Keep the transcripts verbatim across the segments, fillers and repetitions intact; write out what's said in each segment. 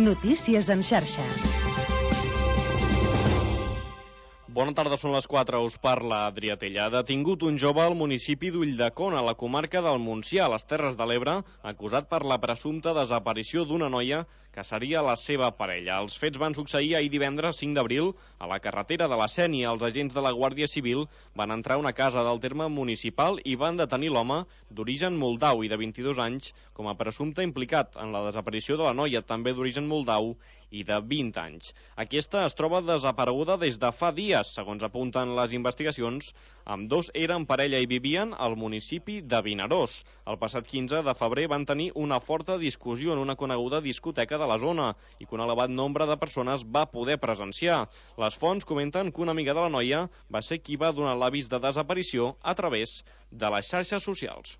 Notícies en xarxa. Bona tarda, són les quatre, us parla Adrià Tella. Ha detingut un jove al municipi d'Ulldecona, a la comarca del Montsià, a les Terres de l'Ebre, acusat per la presumpta desaparició d'una noia que seria la seva parella. Els fets van succeir ahir divendres cinc d'abril a la carretera de la Sénia. Els agents de la Guàrdia Civil van entrar a una casa del terme municipal i van detenir l'home d'origen moldau i de vint-i-dos anys com a presumpte implicat en la desaparició de la noia, també d'origen moldau i de vint anys. Aquesta es troba desapareguda des de fa dies. Segons apunten les investigacions, ambdós eren parella i vivien al municipi de Vinaròs. El passat quinze de febrer van tenir una forta discussió en una coneguda discoteca de la zona i que un elevat nombre de persones va poder presenciar. Les fonts comenten que una amiga de la noia va ser qui va donar l'avís de desaparició a través de les xarxes socials.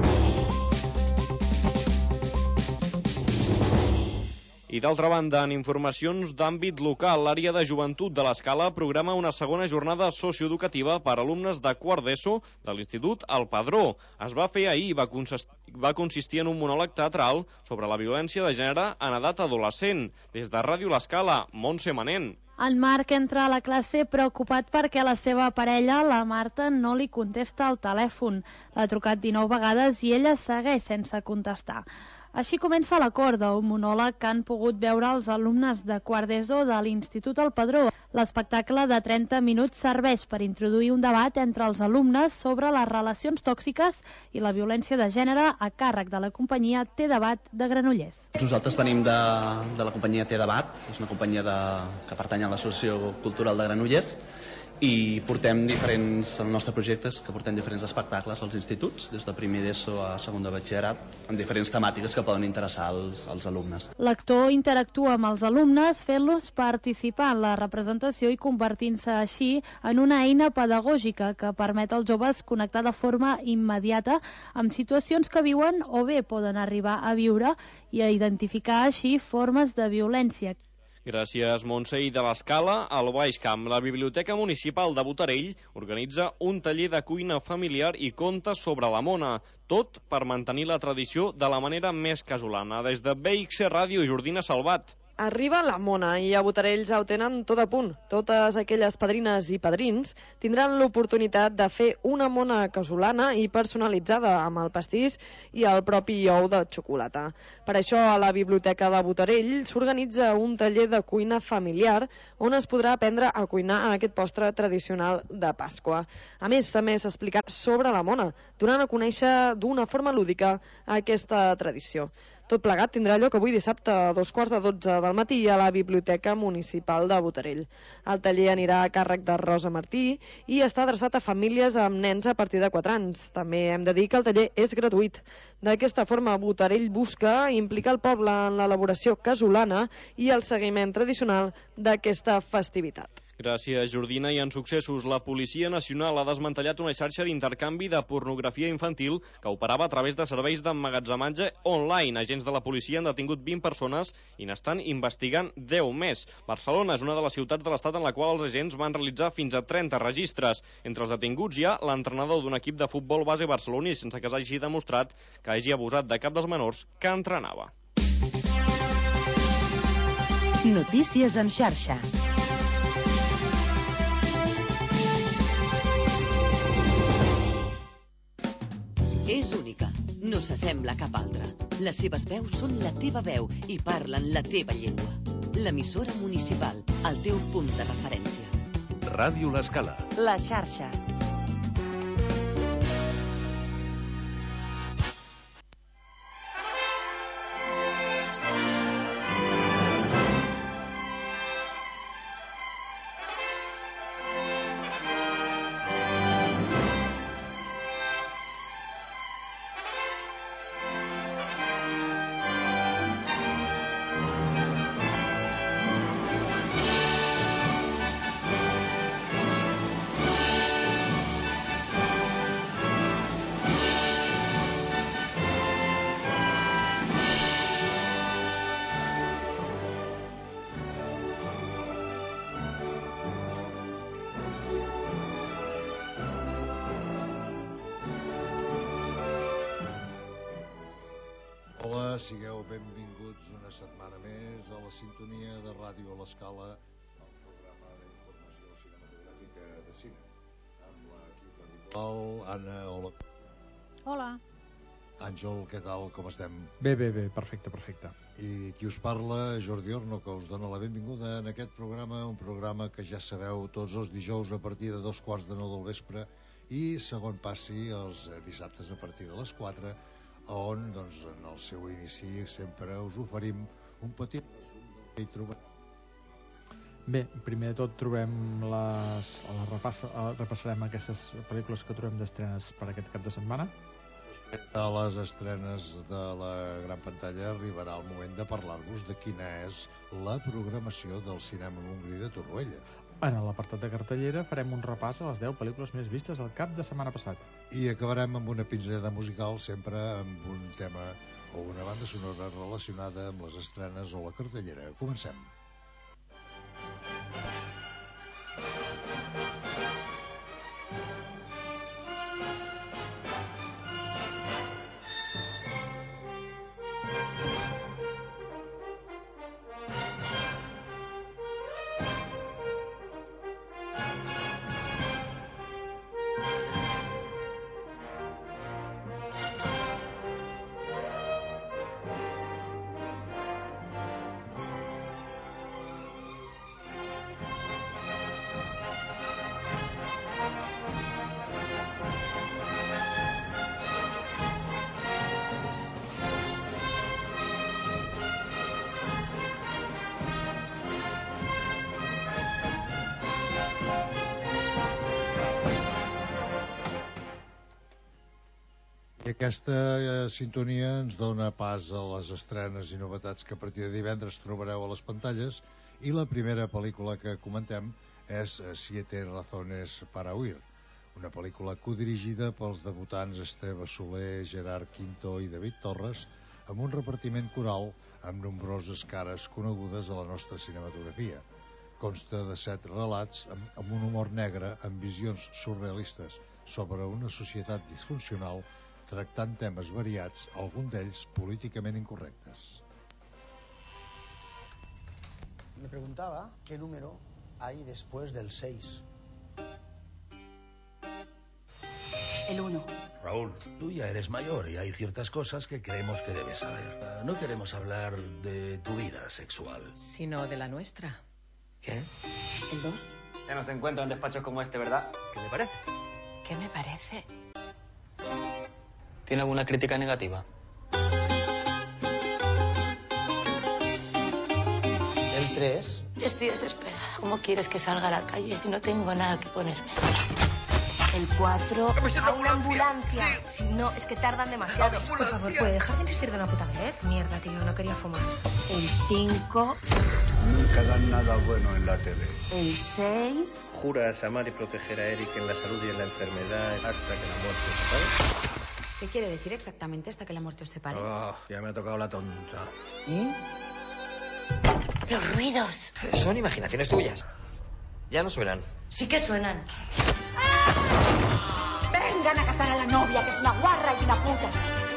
I d'altra banda, en informacions d'àmbit local, l'àrea de joventut de l'Escala programa una segona jornada socioeducativa per a alumnes de quart d'ESO de l'Institut El Padró. Es va fer ahir i va, va consistir en un monòleg teatral sobre la violència de gènere en edat adolescent. Des de Ràdio l'Escala, Montse Manent. El Marc entra a la classe preocupat perquè la seva parella, la Marta, no li contesta al telèfon. L'ha trucat dinou vegades i ella segueix sense contestar. Així comença la corda, un monòleg que han pogut veure els alumnes de quart d'ESO de l'Institut El Padró. L'espectacle de trenta minuts serveix per introduir un debat entre els alumnes sobre les relacions tòxiques i la violència de gènere a càrrec de la companyia Té Debat de Granollers. Nosaltres venim de, de la companyia Té Debat, és una companyia de, que pertany a l'Associació Cultural de Granollers, i portem diferents, el nostre projecte és que portem diferents espectacles als instituts, des de primer d'ESO a segon de batxillerat, amb diferents temàtiques que poden interessar als, als alumnes. L'actor interactua amb els alumnes fent-los participar en la representació i convertint-se així en una eina pedagògica que permet als joves connectar de forma immediata amb situacions que viuen o bé poden arribar a viure i a identificar així formes de violència. Gràcies, Montse. I de l'Escala, al Baix Camp, la Biblioteca Municipal de Botarell organitza un taller de cuina familiar i contes sobre la mona, tot per mantenir la tradició de la manera més casolana. Des de B X C Ràdio, Jordina Salvat. Arriba la mona i a Botarell ja ho tenen tot a punt. Totes aquelles padrines i padrins tindran l'oportunitat de fer una mona casolana i personalitzada amb el pastís i el propi ou de xocolata. Per això a la Biblioteca de Botarell s'organitza un taller de cuina familiar on es podrà aprendre a cuinar aquest postre tradicional de Pasqua. A més, també s'ha explicat sobre la mona, donant a conèixer d'una forma lúdica aquesta tradició. Tot plegat tindrà lloc avui dissabte a dos quarts de dotze del matí a la Biblioteca Municipal de Botarell. El taller anirà a càrrec de Rosa Martí i està adreçat a famílies amb nens a partir de quatre anys. També hem de dir que el taller és gratuït. D'aquesta forma, Botarell busca implicar el poble en l'elaboració casolana i el seguiment tradicional d'aquesta festivitat. Gràcies, Jordina. I en successos, la Policia Nacional ha desmantellat una xarxa d'intercanvi de pornografia infantil que operava a través de serveis d'emmagatzematge online. Agents de la policia han detingut vint persones i n'estan investigant deu més. Barcelona és una de les ciutats de l'Estat en la qual els agents van realitzar fins a trenta registres. Entre els detinguts hi ha l'entrenador d'un equip de futbol base barceloní, sense que s'hagi demostrat que hagi abusat de cap dels menors que entrenava. Notícies en xarxa. És única, no s'assembla a cap altra. Les seves veus són la teva veu i parlen la teva llengua. L'emissora municipal, el teu punt de referència. Ràdio l'Escala. La xarxa. Sigueu benvinguts benvinguts una setmana més a la sintonia de Ràdio a l'Escala, el programa d'informació cinematogràfica de cine, amb l'equip habitual. Anna, hola. Hola. Àngel, què tal, com estem? Bé, bé, bé, perfecte, perfecte. I qui us parla, Jordi Orno, que us dona la benvinguda en aquest programa, un programa que ja sabeu tots els dijous a partir de dos quarts de nou del vespre i segon passi els dissabtes a partir de les quatre, on doncs, en el seu inici sempre us oferim un petit resum del que hi trobem. Bé, primer de tot trobem les, les repassa, repassarem aquestes pel·lícules que trobem d'estrenes per aquest cap de setmana. A les estrenes de la gran pantalla arribarà el moment de parlar-vos de quina és la programació del cinema Montgrí de Torroella. En l'apartat de cartellera farem un repàs a les deu pel·lícules més vistes el cap de setmana passat. I acabarem amb una pinzellada musical, sempre amb un tema o una banda sonora relacionada amb les estrenes o la cartellera. Comencem. I aquesta eh, sintonia ens dona pas a les estrenes i novetats que a partir de divendres trobareu a les pantalles, i la primera pel·lícula que comentem és Siete razones para huir, una pel·lícula codirigida pels debutants Esteve Soler, Gerard Quinto i David Torres, amb un repartiment coral amb nombroses cares conegudes a la nostra cinematografia. Consta de set relats amb, amb un humor negre, amb visions surrealistes sobre una societat disfuncional, tractant temes variats, alguns d'ells políticament incorrectes. Me preguntaba qué número hay después del seis. El uno. Raúl, tú ya eres mayor y hay ciertas cosas que creemos que debes saber. Uh, no queremos hablar de tu vida sexual, sino de la nuestra. ¿Qué? El dos. Ya no se encuentra en despachos como este, ¿verdad? ¿Qué le parece? ¿Qué me parece? ¿Tiene alguna crítica negativa? El tres. Estoy desesperada. ¿Cómo quieres que salga a la calle si no tengo nada que ponerme? El cuatro. A una ambulancia. Si no, es que tardan demasiado. Por favor, ¿puede dejar de insistir de una puta vez? Mierda, tío, no quería fumar. El cinco. Nunca dan nada bueno en la tele. El seis. Juras amar y proteger a Eric en la salud y en la enfermedad hasta que la muerte os separe. ¿Qué quiere decir exactamente hasta que la muerte os separe? Oh, ya me ha tocado la tonta. ¿Y? Los ruidos. Son imaginaciones tuyas. Ya no suenan. Sí que suenan. ¡Ah! Vengan a catar a la novia, que es una guarra y una puta.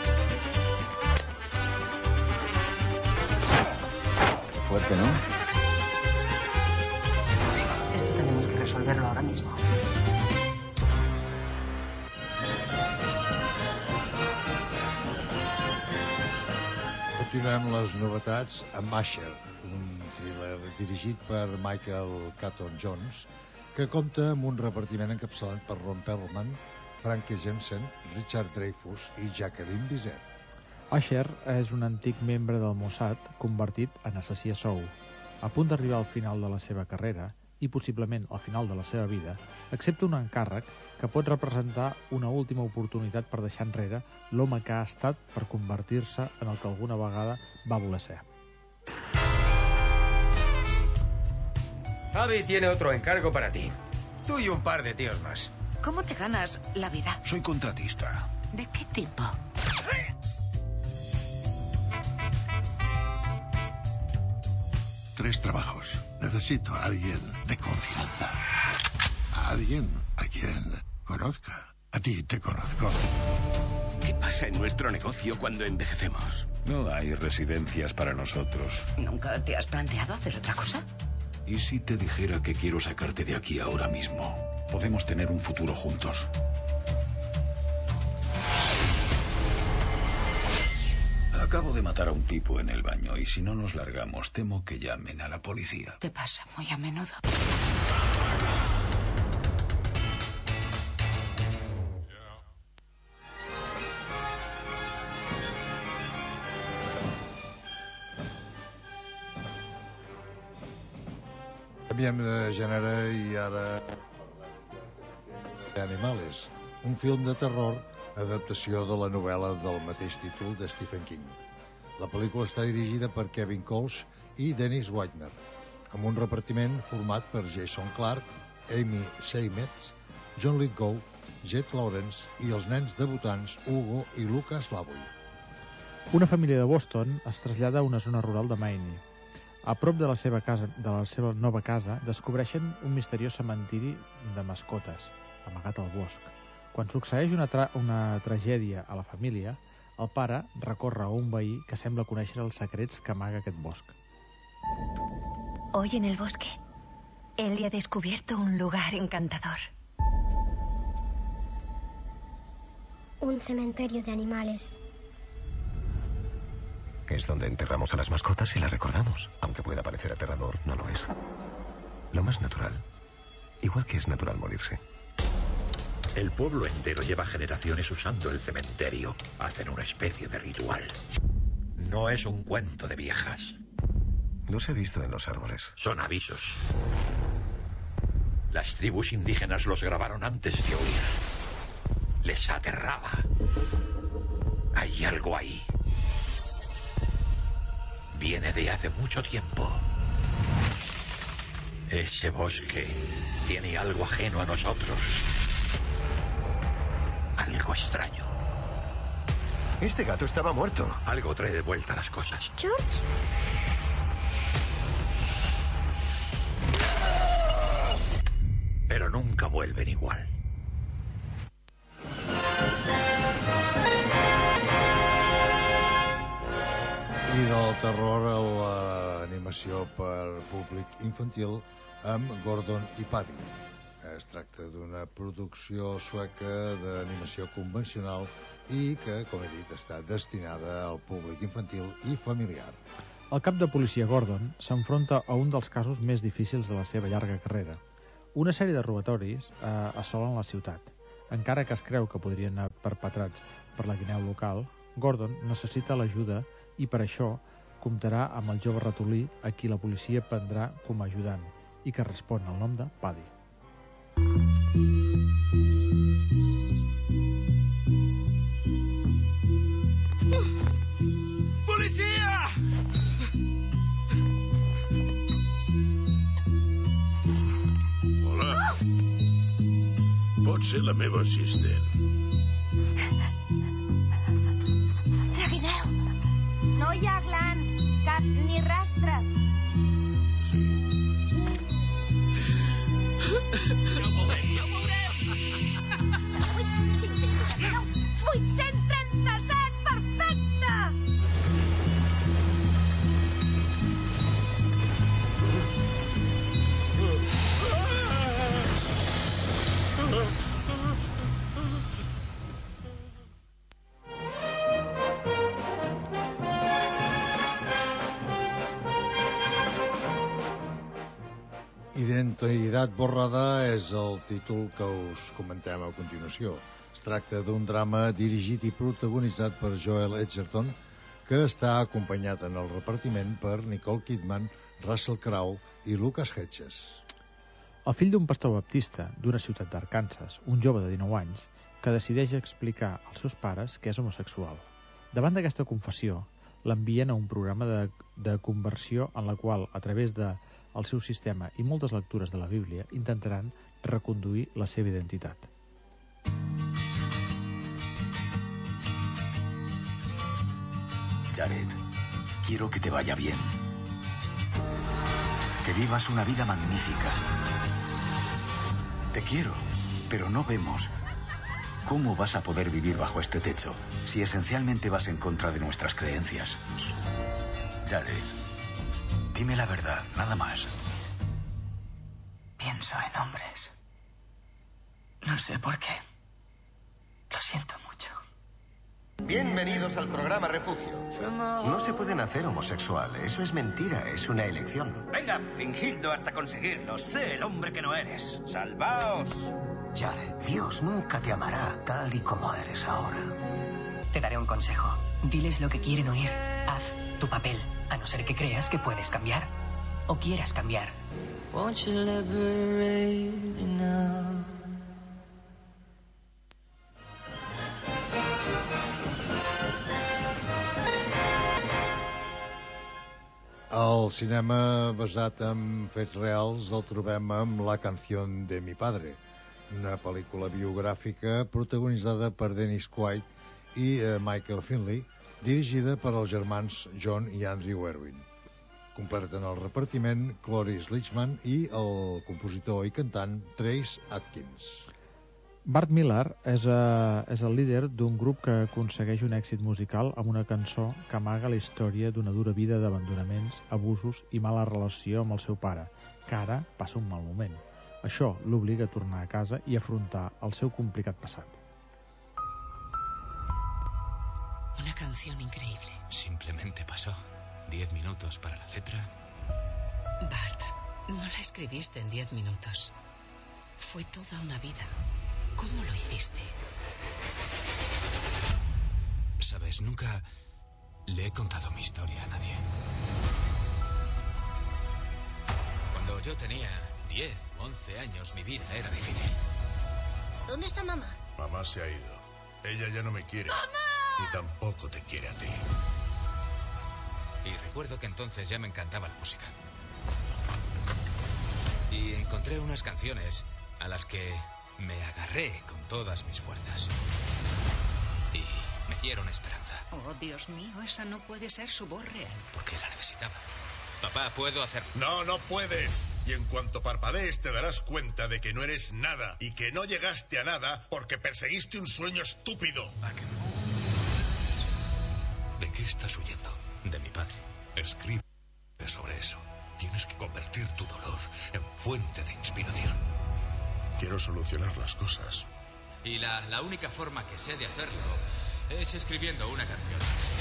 Qué fuerte, ¿no? Esto tenemos que resolverlo ahora mismo. Continuem les novetats amb Asher, un thriller dirigit per Michael Caton Jones, que compta amb un repartiment encapçalat per Ron Perlman, Frankie Jensen, Richard Dreyfuss i Jacqueline Bisset. Asher és un antic membre del Mossad convertit en assassí a sou. A punt d'arribar al final de la seva carrera, i possiblement al final de la seva vida, accepta un encàrrec que pot representar una última oportunitat per deixar enrere l'home que ha estat per convertir-se en el que alguna vegada va voler ser. Javi tiene otro encargo para ti. Tú y un par de tíos más. ¿Cómo te ganas la vida? Soy contratista. ¿De qué tipo? Tres trabajos. Necesito a alguien de confianza. A alguien a quien conozca. A ti te conozco. ¿Qué pasa en nuestro negocio cuando envejecemos? No hay residencias para nosotros. ¿Nunca te has planteado hacer otra cosa? ¿Y si te dijera que quiero sacarte de aquí ahora mismo? Podemos tener un futuro juntos. Acabo de matar a un tipo en el baño y si no nos largamos, temo que llamen a la policía. Te pasa muy a menudo. Canviem de gènere i ara Animales, un film de terror, adaptació de la novel·la del mateix títol de Stephen King. La pel·lícula està dirigida per Kevin Kolsch i Dennis Wagner, amb un repartiment format per Jason Clarke, Amy Seimetz, John Lithgow, Jet Lawrence i els nens debutants Hugo i Lucas Lavoy. Una família de Boston es trasllada a una zona rural de Maine. A prop de la seva casa, de la seva nova casa, descobreixen un misteriós cementiri de mascotes, amagat al bosc. Quan succeeix una, tra una tragèdia a la família, el pare recorre a un veí que sembla conèixer els secrets que amaga aquest bosc. Hoy en el bosque, Ellie ha descubierto un lugar encantador. Un cementerio de animales. Es donde enterramos a las mascotas y las recordamos. Aunque pueda parecer aterrador, no lo es. Lo más natural. Igual que es natural morirse. El pueblo entero lleva generaciones usando el cementerio. Hacen una especie de ritual. No es un cuento de viejas. Los he visto en los árboles. Son avisos. Las tribus indígenas los grabaron antes de huir. Les aterraba. Hay algo ahí. Viene de hace mucho tiempo. Ese bosque tiene algo ajeno a nosotros. Algo extraño. Este gato estaba muerto. Algo trae de vuelta las cosas. George. Pero nunca vuelven igual. I del terror a l'animació per públic infantil amb Gordon i Paddy. Es tracta d'una producció sueca d'animació convencional i que, com he dit, està destinada al públic infantil i familiar. El cap de policia Gordon s'enfronta a un dels casos més difícils de la seva llarga carrera. Una sèrie de robatoris eh, assolen la ciutat. Encara que es creu que podrien anar perpetrats per la guineu local, Gordon necessita l'ajuda i per això comptarà amb el jove ratolí a qui la policia prendrà com a ajudant i que respon al nom de Paddy. Policia! Hola. Pot ser la meva assistent. La guineu! No hi ha glans, cap ni rastre. Sí. Ja ho veurem, ja ho veurem! cinc-cents seixanta-nou, vuit-cents trenta-set, perfecte! Identitat borrada és el títol que us comentem a continuació. Es tracta d'un drama dirigit i protagonitzat per Joel Edgerton, que està acompanyat en el repartiment per Nicole Kidman, Russell Crowe i Lucas Hedges. El fill d'un pastor baptista d'una ciutat d'Arkansas, un jove de dinou anys, que decideix explicar als seus pares que és homosexual. Davant d'aquesta confessió, l'envien a un programa de, de conversió en la qual, a través de el seu sistema i moltes lectures de la Bíblia, intentaran reconduir la seva identitat. Jared, quiero que te vaya bien. Que vivas una vida magnífica. Te quiero, pero no vemos. ¿Cómo vas a poder vivir bajo este techo si esencialmente vas en contra de nuestras creencias? Jared, dime la verdad, nada más. Pienso en hombres. No sé por qué. Lo siento mucho. Bienvenidos al programa Refugio. No se puede nacer homosexual. Eso es mentira, es una elección. Venga, fingidlo hasta conseguirlo. Sé el hombre que no eres. ¡Salvaos! Jared, Dios nunca te amará tal y como eres ahora. Te daré un consejo. Diles lo que quieren oír. Haz tu papel, a no ser que creas que puedes cambiar. O quieras cambiar. Won't you liberate me now? El cinema basat en fets reals el trobem amb La canción de mi padre, una pel·lícula biogràfica protagonitzada per Dennis Quaid i eh, Michael Finley, dirigida per els germans John i Andrew Irwin. Completen el repartiment Cloris Leachman i el compositor i cantant Trace Adkins. Bart Miller és, uh, és el líder d'un grup que aconsegueix un èxit musical amb una cançó que amaga la història d'una dura vida d'abandonaments, abusos i mala relació amb el seu pare, que ara passa un mal moment. Això l'obliga a tornar a casa i afrontar el seu complicat passat. Una canción increíble. Simplemente pasó. Diez minutos para la letra. Bart, no la escribiste en diez minutos. Fue toda una vida. ¿Cómo lo hiciste? Sabes, nunca le he contado mi historia a nadie. Cuando yo tenía diez u once años, mi vida era difícil. ¿Dónde está mamá? Mamá se ha ido. Ella ya no me quiere. ¡Mamá! Ni tampoco te quiere a ti. Y recuerdo que entonces ya me encantaba la música. Y encontré unas canciones a las que me agarré con todas mis fuerzas. Y me dieron esperanza. Oh, Dios mío, esa no puede ser su voz real. Porque la necesitaba. Papá, ¿puedo hacerlo? No, no puedes. Y en cuanto parpadees te darás cuenta de que no eres nada y que no llegaste a nada porque perseguiste un sueño estúpido. ¿De qué estás huyendo? De mi padre. Escribe sobre eso. Tienes que convertir tu dolor en fuente de inspiración. Quiero solucionar las cosas. Y la, la única forma que sé de hacerlo es escribiendo una canción.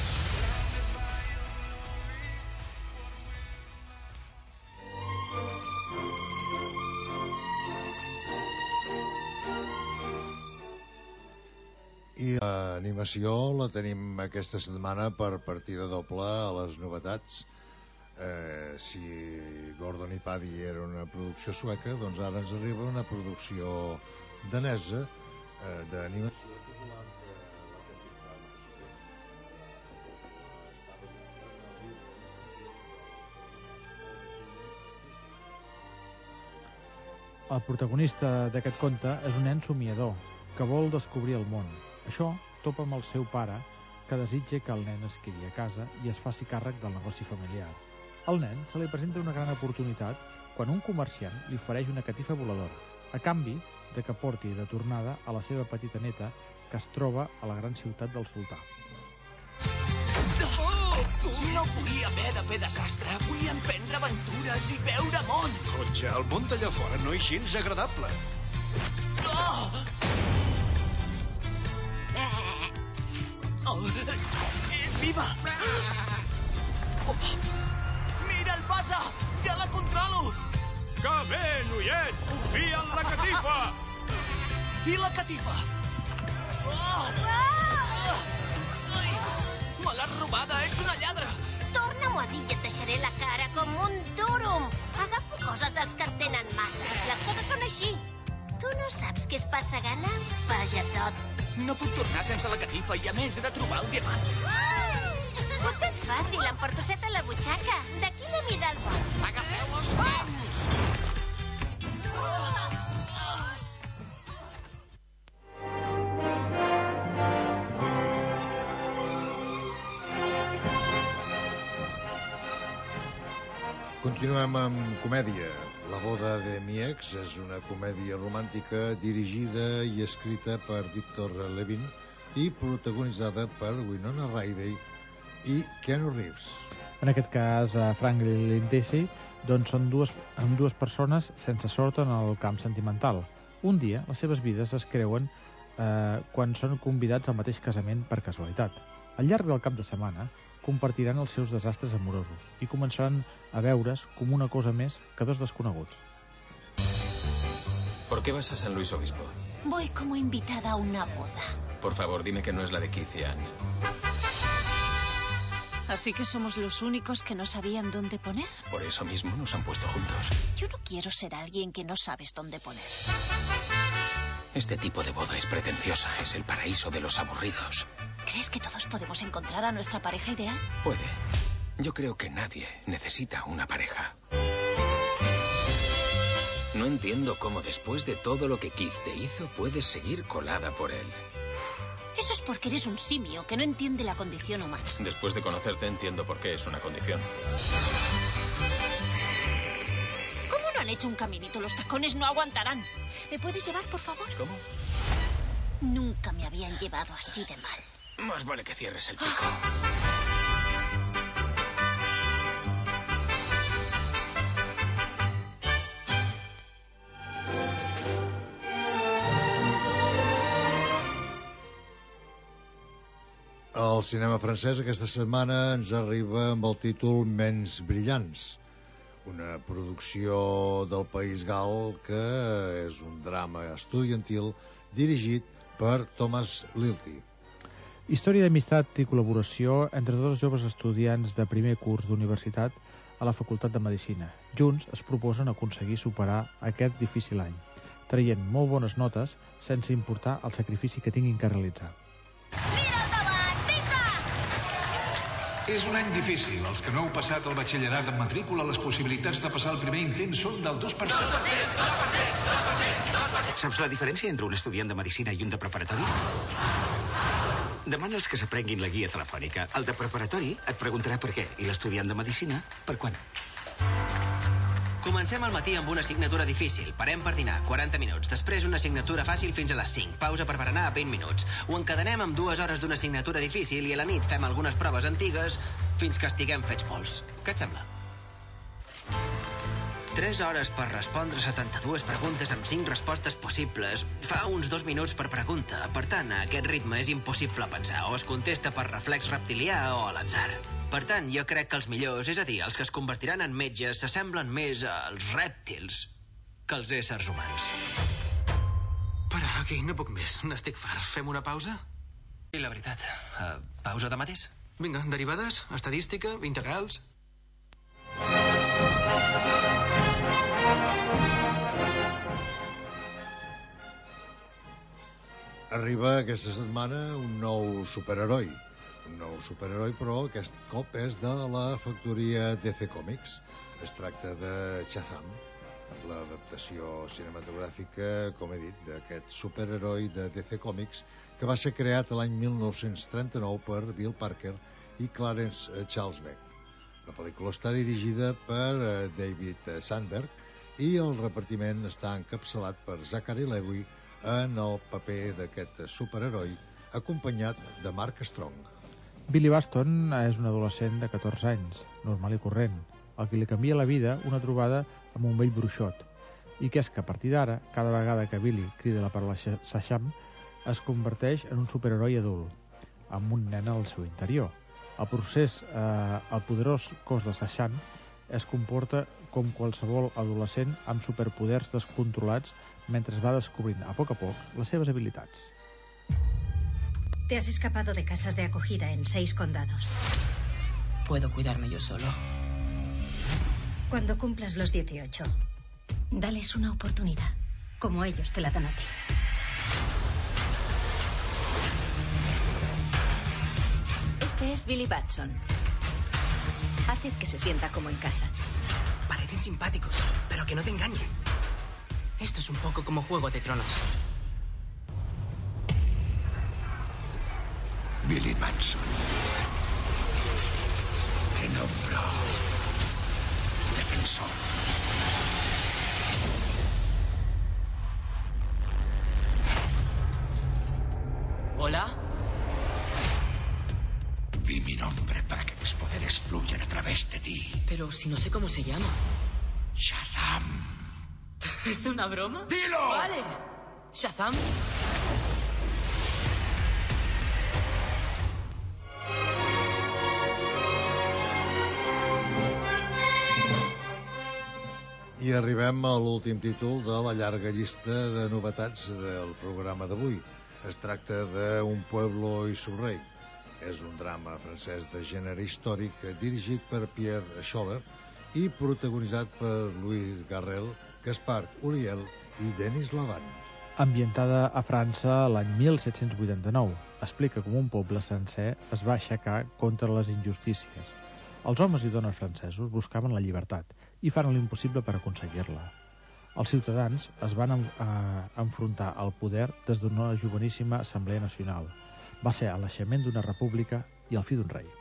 I l'animació la tenim aquesta setmana per partida doble a les novetats. Eh, si Gordon i Paddy era una producció sueca, doncs ara ens arriba una producció danesa eh, d'animació popular de la Capital. El protagonista d'aquest conte és un nen somiador que vol descobrir el món. Això topa amb el seu pare, que desitja que el nen es quedi a casa i es faci càrrec del negoci familiar. Al nen se li presenta una gran oportunitat quan un comerciant li ofereix una catifa voladora, a canvi de que porti de tornada a la seva petita neta que es troba a la gran ciutat del sultà. Oh! No vull haver de fer desastre, vull emprendre aventures i veure món. Cotxe, el món d'allà fora no és gens agradable. Oh! Oh, és viva! Oh, mira el passa! Ja la controlo! Que bé, noiet! Confia en la catifa! I la catifa? Oh! Ah! Ai, me l'has robada, ets una lladra! Torna-m'ho a dir i et deixaré la cara com un durum. Agafo coses dels que en tenen massa. Les coses són així. Tu no saps què es passa gana, pajassot? No puc tornar sense la catifa i a més he de trobar el diamant. Ho tens fàcil, em porto set a la butxaca. De quina mida el vols? Agafeu els peus! Continuem amb comèdia. La boda de mi ex és una comèdia romàntica dirigida i escrita per Victor Levin i protagonitzada per Winona Ryder i Keanu Reeves. En aquest cas, Frank i Lindsay doncs són dues, dues persones sense sort en el camp sentimental. Un dia, les seves vides es creuen eh, quan són convidats al mateix casament per casualitat. Al llarg del cap de setmana, compartiran els seus desastres amorosos i començaran a veure's com una cosa més que dos desconeguts. ¿Por qué vas a San Luis Obispo? Voy como invitada a una boda. Por favor, dime que no es la de Keith y Anne. ¿Así que somos los únicos que no sabían dónde poner? Por eso mismo nos han puesto juntos. Yo no quiero ser alguien que no sabes dónde poner. Este tipo de boda es pretenciosa, es el paraíso de los aburridos. ¿Crees que todos podemos encontrar a nuestra pareja ideal? Puede. Yo creo que nadie necesita una pareja. No entiendo cómo después de todo lo que Keith te hizo, puedes seguir colada por él. Eso es porque eres un simio que no entiende la condición humana. Después de conocerte, entiendo por qué es una condición. ¿Cómo no han hecho un caminito? Los tacones no aguantarán. ¿Me puedes llevar, por favor? ¿Cómo? Nunca me habían llevado así de mal. Más vale que cierres el pico. El cinema francès aquesta setmana ens arriba amb el títol Ments brillants, una producció del País Gal que és un drama estudiantil dirigit per Thomas Lilty. Història d'amistat i col·laboració entre dos joves estudiants de primer curs d'universitat a la Facultat de Medicina. Junts es proposen aconseguir superar aquest difícil any, traient molt bones notes sense importar el sacrifici que tinguin que realitzar. És un any difícil. Els que no heu passat el batxillerat en matrícula, les possibilitats de passar el primer intent són del dos per cent. dos per cent, dos per cent, dos per cent, dos per cent. Saps la diferència entre un estudiant de medicina i un de preparatori? Demana'ls que s'aprenguin la guia telefònica. El de preparatori et preguntarà per què, i l'estudiant de medicina, per quan. Comencem al matí amb una assignatura difícil. Parem per dinar, quaranta minuts. Després una assignatura fàcil fins a les cinc. Pausa per berenar, vint minuts. Ho encadenem amb dues hores d'una assignatura difícil i a la nit fem algunes proves antigues fins que estiguem fets pols. Què et sembla? Tres hores per respondre setanta-dues preguntes amb cinc respostes possibles. Fa uns dos minuts per pregunta. Per tant, a aquest ritme és impossible pensar. O es contesta per reflex reptilià o a l'atzar. Per tant, jo crec que els millors, és a dir, els que es convertiran en metges, s'assemblen més als rèptils que als éssers humans. Para, aquí, no puc més. N'estic fart. Fem una pausa? I la veritat, uh, pausa de mateix? Vinga, derivades, estadística, integrals... Arriba aquesta setmana un nou superheroi. Un nou superheroi, però aquest cop és de la factoria D C Comics. Es tracta de Shazam, l'adaptació cinematogràfica, com he dit, d'aquest superheroi de D C Comics que va ser creat l'any mil nou-cents trenta-nou per Bill Parker i Clarence Charles Beck. La pel·lícula està dirigida per David Sandberg i el repartiment està encapçalat per Zachary Levi en el paper d'aquest superheroi, acompanyat de Mark Strong. Billy Baston és un adolescent de catorze anys, normal i corrent, al que li canvia la vida una trobada amb un vell bruixot, i que és que a partir d'ara, cada vegada que Billy crida la paraula Shazam, es converteix en un superheroi adult, amb un nen al seu interior. El procés, eh, el poderós cos de Shazam es comporta com qualsevol adolescent amb superpoders descontrolats mentre va descobrint a poc a poc les seves habilitats. Te has escapado de casas de acogida en seis condados. Puedo cuidarme yo solo. Cuando cumplas los dieciocho, dales una oportunidad, como ellos te la dan a ti. Este es Billy Batson. Haced que se sienta como en casa. Parecen simpáticos, pero que no te engañen. Esto es un poco como Juego de Tronos. Billy Batson. Te nombro defensor. ¿Hola? Di mi nombre para que mis poderes fluyan a través de ti. Pero si no sé cómo se llama. Shazam. ¿Es una broma? ¡Dilo! Vale. Shazam. I arribem a l'últim títol de la llarga llista de novetats del programa d'avui. Es tracta d'Un pueblo y su rey. És un drama francès de gènere històric dirigit per Pierre Scholler i protagonitzat per Louis Garrel, Gaspard Ulliel i Denis Lavant. Ambientada a França l'any mil set-cents vuitanta-nou, explica com un poble sencer es va aixecar contra les injustícies. Els homes i dones francesos buscaven la llibertat i fan l'impossible per aconseguir-la. Els ciutadans es van en, eh, enfrontar al poder des d'una joveníssima Assemblea Nacional. Va ser el naixement d'una república i el fi d'un rei.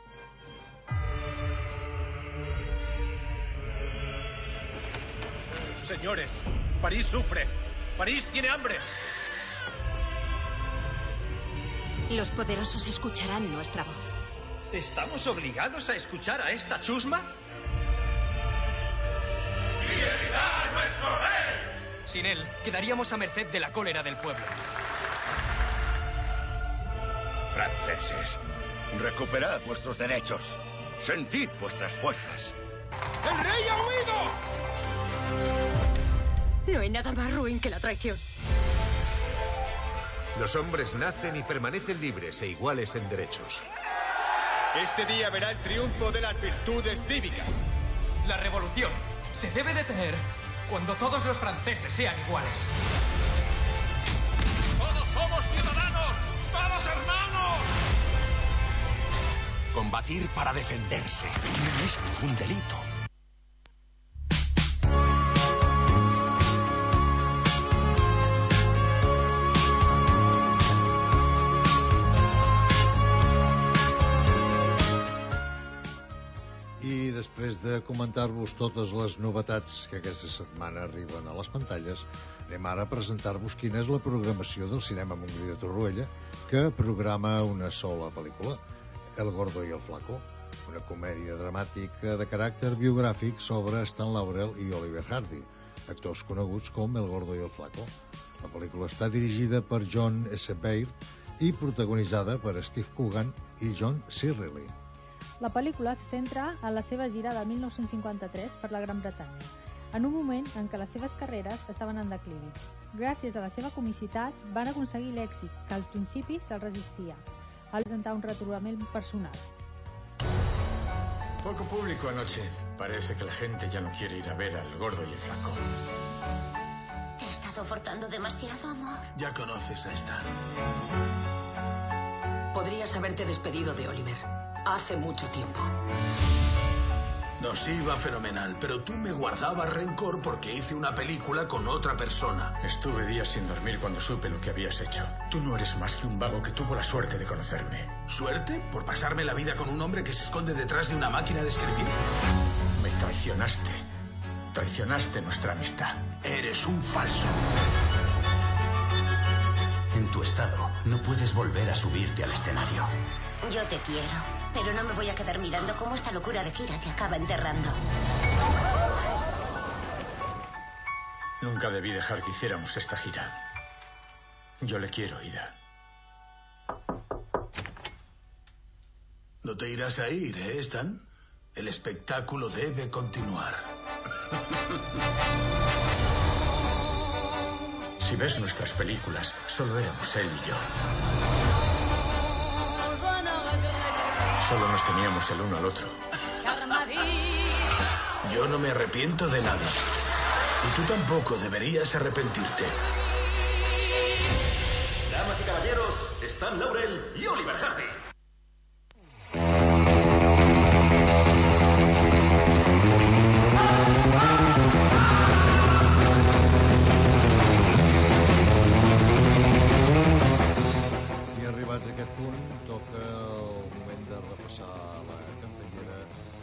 Señores, París sufre. París tiene hambre. Los poderosos escucharán nuestra voz. ¿Estamos obligados a escuchar a esta chusma? ¡Fidelidad a nuestro rey! Sin él, quedaríamos a merced de la cólera del pueblo. Franceses, recuperad vuestros derechos. Sentid vuestras fuerzas. ¡El rey ha huido! No hay nada más ruin que la traición. Los hombres nacen y permanecen libres e iguales en derechos. Este día verá el triunfo de las virtudes cívicas. La revolución se debe detener cuando todos los franceses sean iguales. ¡Todos somos ciudadanos! ¡Todos hermanos! Combatir para defenderse no es ningún delito. I després de comentar-vos totes les novetats que aquesta setmana arriben a les pantalles, anem ara a presentar-vos quina és la programació del Cinema Montgrí de Torroella, que programa una sola pel·lícula, El gordo y el flaco, una comèdia dramàtica de caràcter biogràfic sobre Stan Laurel i Oliver Hardy, actors coneguts com El gordo y el flaco. La pel·lícula està dirigida per John S. Baird i protagonitzada per Steve Coogan i John C. Reilly. La pel·lícula se centra en la seva gira de mil nou-cents cinquanta-tres per la Gran Bretanya, en un moment en què les seves carreres estaven en declivi. Gràcies a la seva comicitat, van aconseguir l'èxit, que al principi se'ls resistia, al presentar un retrobament personal. Poco público anoche. Parece que la gente ya no quiere ir a ver al gordo y el flaco. ¿Te he estado forzando demasiado, amor? Ya conoces a Stan. Podrías haberte despedido de Oliver. Hace mucho tiempo. Nos iba fenomenal, pero tú me guardabas rencor porque hice una película con otra persona. Estuve días sin dormir cuando supe lo que habías hecho. Tú no eres más que un vago que tuvo la suerte de conocerme. ¿Suerte? ¿Por pasarme la vida con un hombre que se esconde detrás de una máquina de escribir? Me traicionaste. Traicionaste nuestra amistad. Eres un falso. En tu estado, no puedes volver a subirte al escenario. Yo te quiero, pero no me voy a quedar mirando cómo esta locura de gira te acaba enterrando. Nunca debí dejar que hiciéramos esta gira. Yo le quiero, Ida. No te irás a ir, ¿eh, Stan? El espectáculo debe continuar. Si ves nuestras películas, solo éramos él y yo. Solo nos teníamos el uno al otro. Yo no me arrepiento de nada. Y tú tampoco deberías arrepentirte. Damas y caballeros, Stan Laurel y Oliver Hardy. I arribats a aquest punt, toca el moment de repassar la cartellera.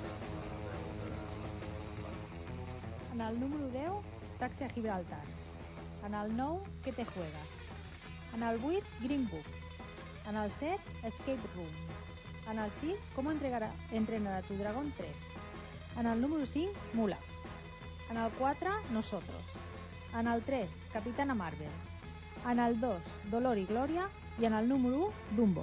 En el número deu, Taxi a Gibraltar. En el nou, ¿Qué te juegas? En el vuit, Green Book. En el set, Escape Room. En el sis, Com entrenar a tu dragón tres. En el número cinc, Mulan. En el quatre, Nosotros. En el tres, Capitana Marvel. En el dos, Dolor y Gloria. I en el número u, Dumbo.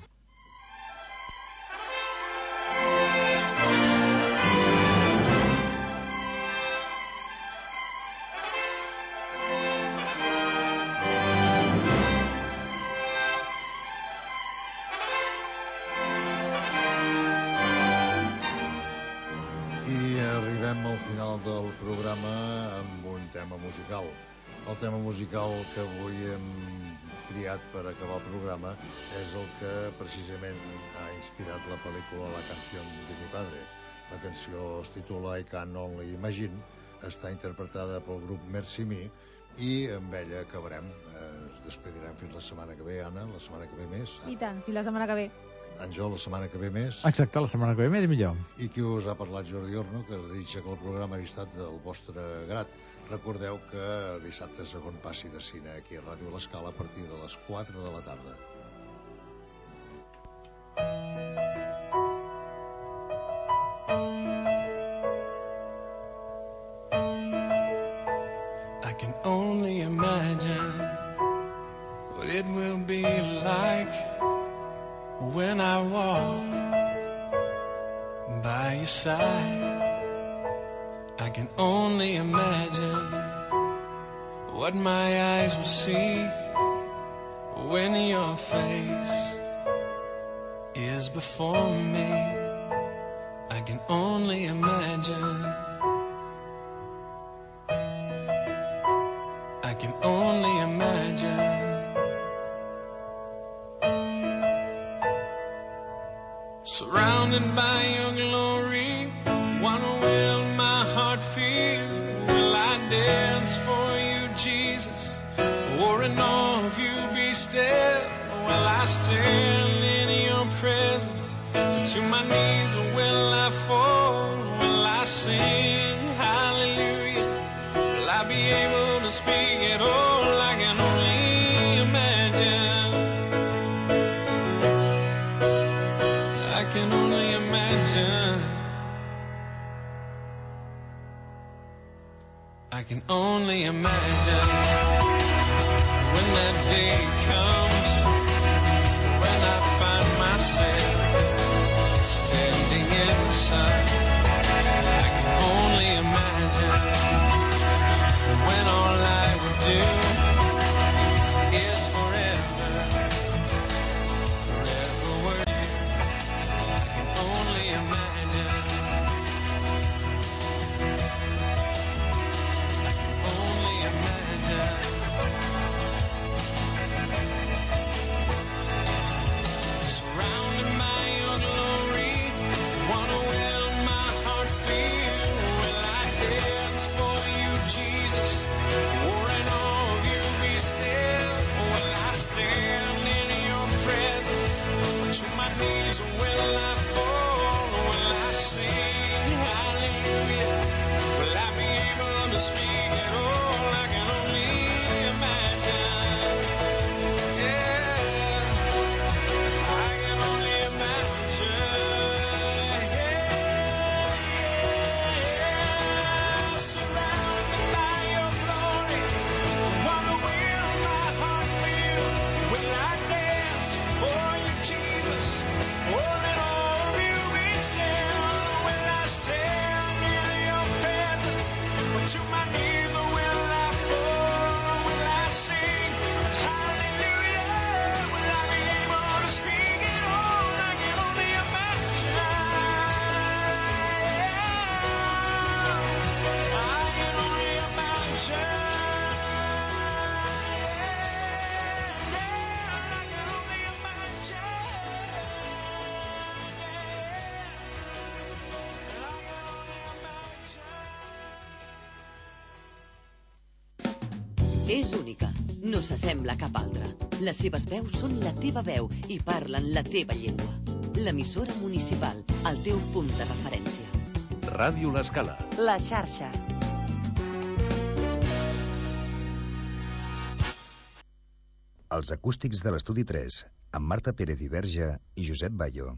Del programa amb un tema musical. El tema musical que avui hem triat per acabar el programa és el que precisament ha inspirat la pel·lícula La canción de mi padre. La canció es titula I Can Only Imagine, està interpretada pel grup Merci Me i amb ella acabarem. Ens despedirem fins la setmana que ve, Anna, la setmana que ve més. I tant, fins la setmana que ve. Àngel, la setmana que ve més. Exacte, la setmana que ve més i millor. I qui us ha parlat, Jordi Orno, que desitja que el programa hagi estat del vostre grat. Recordeu que dissabte segon passi de cine aquí a Ràdio L'Escala a partir de les quatre de la tarda. I can only imagine what it will be like when I walk by your side. I can only imagine what my eyes will see when your face is before me. I can only imagine. I can only imagine. Surrounded by your glory, what will my heart feel? Will I dance for you, Jesus? Or in awe of you be still? Will I stand in your presence? To my knees or will I fall? Will I sing hallelujah? Will I be able to speak at all? I can only imagine. I can only imagine. I can only imagine when that day comes, when I find myself standing in the sun. I can only imagine when all I would do is forever, forever work. I can only imagine. I can only imagine. Surrounded by your glory, what will my heart feel? Will I dance for you, Jesus? Or in awe of you be still? Will I stand in your presence? To my knees or will I fall? Will I sing hallelujah? Will I be able to speak at all? I can only imagine. Yeah, I can only imagine. Yeah, surrounded by your glory, what will my heart feel? Will I dance for you, Jesus? Or in awe of you be still? Will I stand in your presence? Or to my knees or will I fall? Will I sing hallelujah? Will I be able to speak at all? I can only imagine. I can only imagine. I can only És única, no s'assembla a cap altra. Les seves veus són la teva veu i parlen la teva llengua. L'emissora municipal, el teu punt de referència. Ràdio L'Escala. La xarxa. Els acústics de l'Estudi tres, amb Marta Pérez i Verge i Josep Bayo.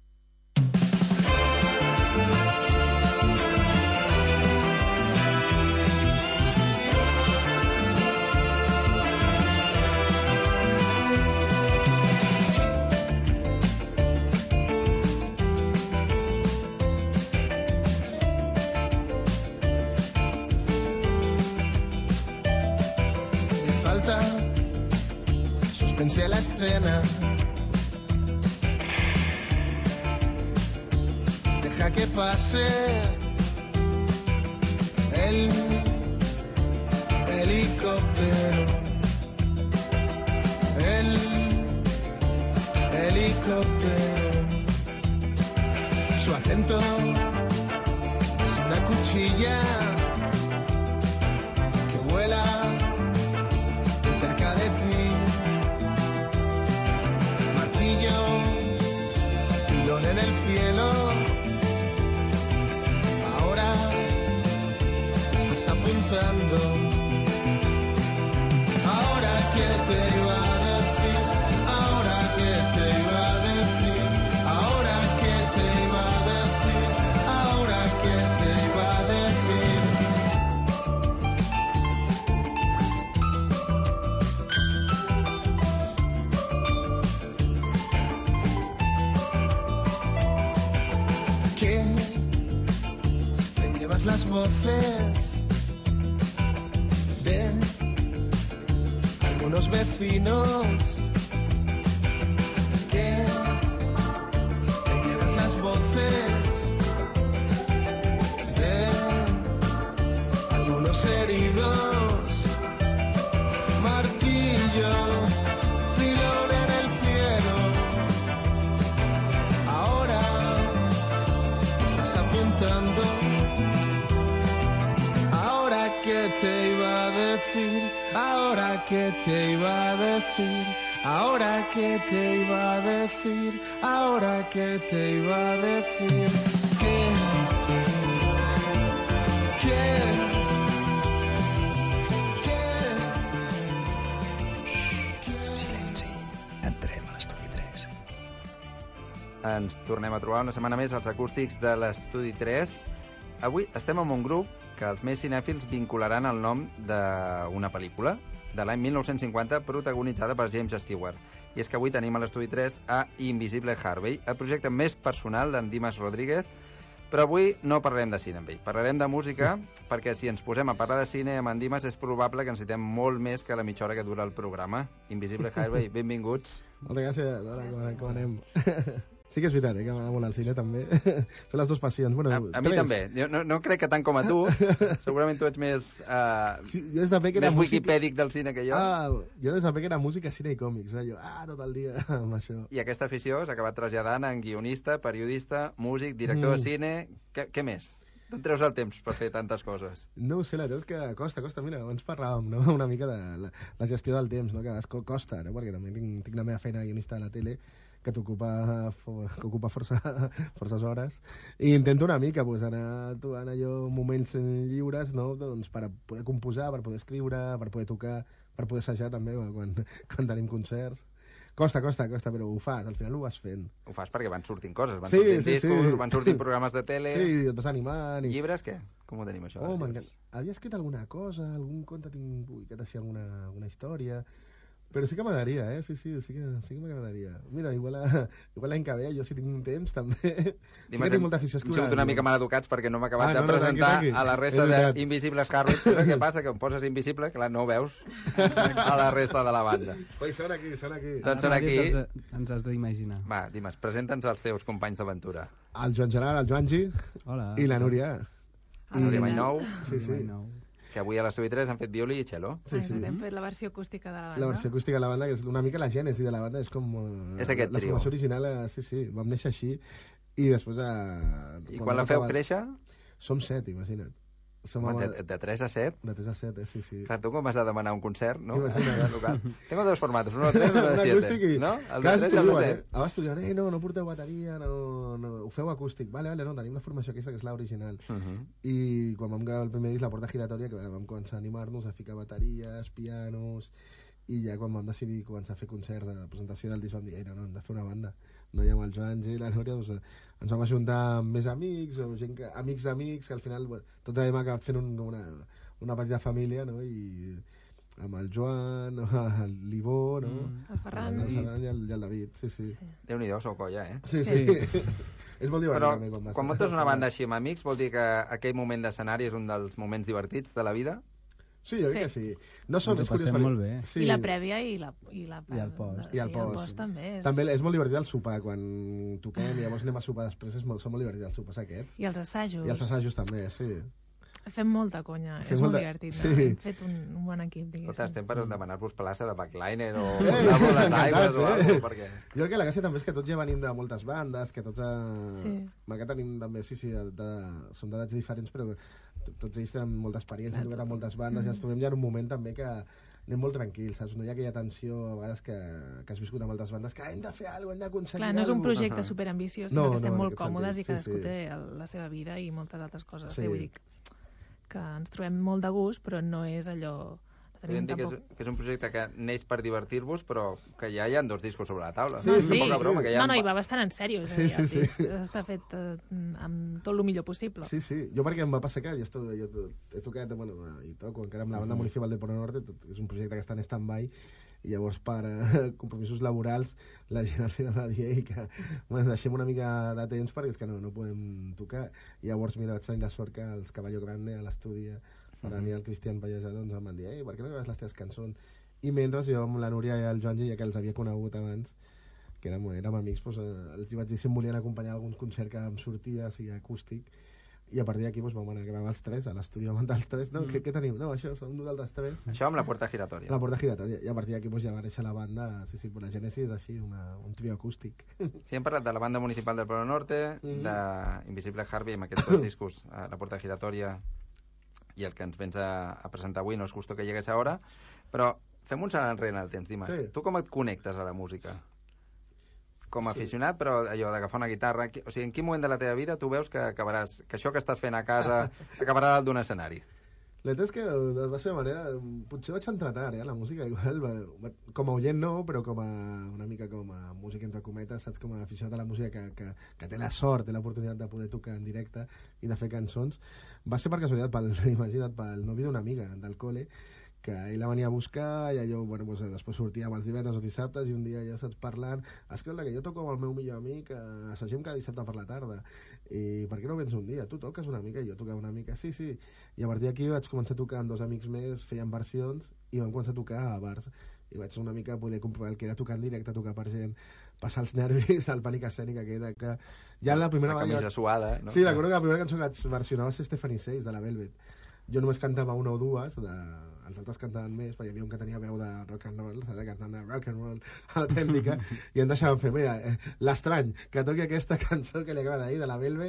Me falta suspense a la escena. Deja que pase el helicóptero, el helicóptero. Su acento es una cuchilla que vuela cerca de ti. Martillo, pilón en el cielo. Ahora estás apuntando. Ahora que te iba a decir, ahora que te iba a decir, ahora que te iba a decir, ahora que te iba a decir. Que te llevas las voces de algunos vecinos, que te llevas las voces de algunos heridos. Martillo, pilón en el cielo. Ahora estás apuntando. Ahora que te iba a decir, ahora que te iba a decir, ahora que te iba a decir, ahora que te iba a decir que, que, Silenci. Entrem a l'estudi tres. Ens tornem a trobar una setmana més als acústics de l'Estudi tres. Avui estem amb un grup que els més cinèfils vincularan el nom d'una pel·lícula de l'any mil nou-cents cinquanta protagonitzada per James Stewart. I és que avui tenim a l'Estudi tres a Invisible Harvey, el projecte més personal d'en Dimas Rodríguez, però avui no parlarem de cine amb ell, parlarem de música, perquè si ens posem a parlar de cine amb en Dimas és probable que necessitem molt més que la mitja hora que dura el programa. Invisible Harvey, benvinguts. Moltes gràcies. Hola, com, com anem? Sí que és veritat, eh, que m'agrada molt el cine, també. Són les dues passions. Bueno, a, a mi també. Jo no, no crec que tant com a tu. Segurament tu ets més, uh, sí, jo des de fer que era més música... wikipèdic del cine que jo. Ah, jo des de fer que era música, cine i còmics. Eh? Jo, ah, tot el dia amb això. I aquesta afició s'ha acabat traslladant en guionista, periodista, músic, director mm. de cine... Què, què més? D'on treus el temps per fer tantes coses? No ho sé, la veritat és que costa, costa. Mira, abans parlàvem, no?, una mica de la, la gestió del temps, no?, que costa, no?, perquè també tinc, tinc la meva feina de guionista a la tele, que t'ocupa que ocupa força, forces hores, i intento una mica pues, anar trobant allò moments lliures, no?, doncs, per poder composar, per poder escriure, per poder tocar, per poder assajar també quan, quan tenim concerts. Costa, costa, costa, però ho fas, al final ho vas fent. Ho fas perquè van sortint coses, van sí, sortint sí, discos, sí. van sortint programes de tele... Sí, et vas animant... I... Llibres, què? Com ho tenim, això? Oh, havia escrit alguna cosa, algun conte tinc... Ui, que t'hacia alguna, alguna història... Però sí que m'agradaria, eh? Sí, sí, sí que, sí que m'agradaria. Mira, igual, igual l'any que ve, jo si tinc temps, també... Dimas, sí que tinc molta afició a escriure. Hem sigut una mica maleducats perquè no m'he acabat ah, no, de presentar no, tranqui, tranqui. A la resta d'Invisibles Harvey. Però què passa? Que em poses Invisible, clar, no ho veus a la resta de la banda. Ui, són aquí, són aquí. Doncs són aquí. Ens has d'imaginar. Va, Dimas, presenta'ns els teus companys d'aventura. El Joan Gerard, el Joangi. Hola. I la Núria. La Núria Mainou. Sí, sí. Que avui a l'Estudi tres han fet violi i cello. Sí, sí. Hem fet la versió acústica de la banda. La versió acústica de la banda, que és una mica la gènesi de la banda, és com... Uh, és aquest la trio. La formació original, uh, sí, sí, vam néixer així, i després... Uh, I quan la feu acabat... créixer? Som set, imagina't. Som Home, de, de tres a set? De tres a set, eh, sí, sí. Clar, tu com has de demanar un concert, no? Imagina't. Local. Tengo dos formatos, uno de tres i uno de siete. I... No? El de tres i el de set. Eh? Abans tu diuen, eh, no, no porteu bateria, no, no, ho feu acústic. Vale, vale, no, tenim la formació aquesta, que és l'original. Uh -huh. I quan vam gravar el primer disc, La Porta Giratòria, que vam començar a animar-nos a ficar bateries, pianos... i ja quan vam decidir començar a fer concerts de presentació del disc vam dir, ei, no, no, hem de fer una banda, no hi ha amb el Joan i la Núria, doncs, ens vam ajuntar amb més amics o gent que, amics d'amics, que al final bueno, tots hem acabat fent un, una, una petita família, no? I amb el Joan, l'Ivó, no? Mm. El Ferran, el Ferran i, el, i el David, sí, sí. sí. Déu-n'hi-do, sou colla, eh? Sí, sí. sí. És molt divertit. Però també, quan, quan muntes una banda així amb amics, vol dir que aquell moment d'escenari és un dels moments divertits de la vida? Sí, jo crec Sí. que sí. No som, és curiós, molt bé. Sí. I la prèvia i la, i la, I el post. I el sí, post. el post també. És... També és molt divertit el sopar, quan toquem i llavors anem a sopar després, és molt, són molt divertits els sopars aquests. I els assajos. I els assajos també, sí. Fem molta conya, Fem és molt molta- divertit. sí. No? Hem fet un, un bon equip, diguéssim. Escolta, estem per demanar-vos plaça de backliner o Eh, posar-vos les aigües o eh? alguna cosa, perquè... Jo crec que la gràcia també és que tots ja venim de moltes bandes, que tots... A... Sí. Que tenim també, sí, sí, de, de... som d'edats diferents, però to- tots ells tenen molta experiència, han tocat a moltes bandes, Mm. i ens trobem ja en un moment també que anem molt tranquils, saps? No hi ha aquella tensió a vegades que, que has viscut amb altres bandes, que hem de fer alguna cosa, hem d'aconseguir Clar, no és un alguna projecte cosa. superambiciós, No, sinó que estem no, en molt aquest còmodes sentit, i cadascú sí, sí. té el, la seva vida i moltes altres coses. Sí. Sí. Vull dir que ens trobem molt de gust, però no és allò... no Podríem tenim dir que és, tampoc... que és un projecte que neix per divertir-vos, però que ja hi ha dos discos sobre la taula. Sí, És sí. poca broma, que hi ha... No, no, i va bastant en sèrio. És a dir, Sí, el sí, disc sí. està fet eh, amb tot el millor possible. Sí, sí. Jo perquè em va passar que jo, esto, jo to- he tocat, bueno, i toco encara amb la banda Mhm. municipal de Polo Norte, tot, és un projecte que està en stand-by, i llavors per eh, compromisos laborals la gent al final va dir "Ei, que bueno, deixem una mica de temps perquè és que no, no podem tocar". I llavors mira, vaig tenir la sort que els Caballo Grande a l'estudi, Ferran i el Cristian Pallejà, doncs em van dir "Ei, per què no acabes les teves cançons?". I mentre jo amb la Núria i el Joanji, ja que els havia conegut abans, que érem, érem amics, doncs, eh, els vaig dir si em volien acompanyar a algun concert que em sortia, sigui acústic, i a partir d'aquí doncs, vam anar, que vam els tres, a l'estudi vam anar els tres, no? Mm. Què, què tenim? No, això, som nosaltres tres. Això amb la Puerta Giratòria. La porta giratòria, i a partir d'aquí doncs, ja va néixer la banda, sí, sí, però la Gènesi és així, una, un trio acústic. Sí, hem parlat de la banda municipal del Polo Norte, Mhm. d'Invisible Harvey, amb aquests dos discos, eh, La Puerta Giratòria i el que ens vens a, a presentar avui, No és justo que llegues ara, però fem un salt enrere en el temps, Dimas. Sí. Tu com et connectes a la música? Com a Sí. aficionat, però allò d'agafar una guitarra... qui- O sigui, en quin moment de la teva vida tu veus que acabaràs, que això que estàs fent a casa acabarà dalt d'un escenari? La veritat és que de la seva manera potser vaig entrar tard, eh, a la música igual, va, va, com a oient no, però com a, una mica com a músic entre cometes, saps, com a aficionat a la música que, que, que té la sort, té l'oportunitat de poder tocar en directe i de fer cançons. Va ser per casualitat, pel, imagina't, pel novi d'una amiga del col·le, que ell la venia a buscar i allò, bueno, doncs, després sortíem els divendres o dissabtes i un dia ja saps parlant, escolta, que jo toco amb el meu millor amic, eh, assagem cada dissabte per la tarda, i per què no vens un dia? Tu toques una mica i jo tocava una mica, sí, sí, i a partir d'aquí vaig començar a tocar amb dos amics més, feien versions i vam començar a tocar a bars i vaig una mica poder comprovar el que era tocar en directe, tocar per gent, passar els nervis, el pànic escènic aquell de que ja la primera La vegada- camisa suada, no? Sí, recordo que la primera cançó que vaig versionar va ser Stephanie Says, de la Velvet. Jo només cantava una o dues, de... els altres cantaven més, perquè hi havia un que tenia veu de rock and roll, saps? Cantant de rock and roll autèntica, i em deixaven fer, mira, eh, l'estrany, que toqui aquesta cançó que li acaba de dir, de la Velvet,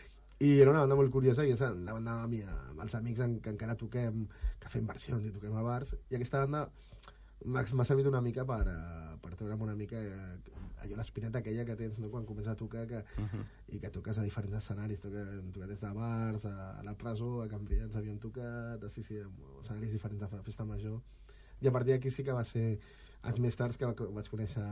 i era una banda molt curiosa, i és la banda amb, amb els amics en, que encara toquem, que fem versions i toquem a bars, i aquesta banda m'ha m'ha servit una mica per, uh, per treure'm una mica uh, allò l'espineta aquella que tens, no?, quan comences a tocar que, Uh -huh. i que toques a diferents escenaris, toca, hem tocat des de bars, a, a la presó, a Campellans havíem tocat, a, sí, sí, a escenaris diferents de fe- festa major, i a partir d'aquí sí que va ser anys més tard que va- que vaig conèixer,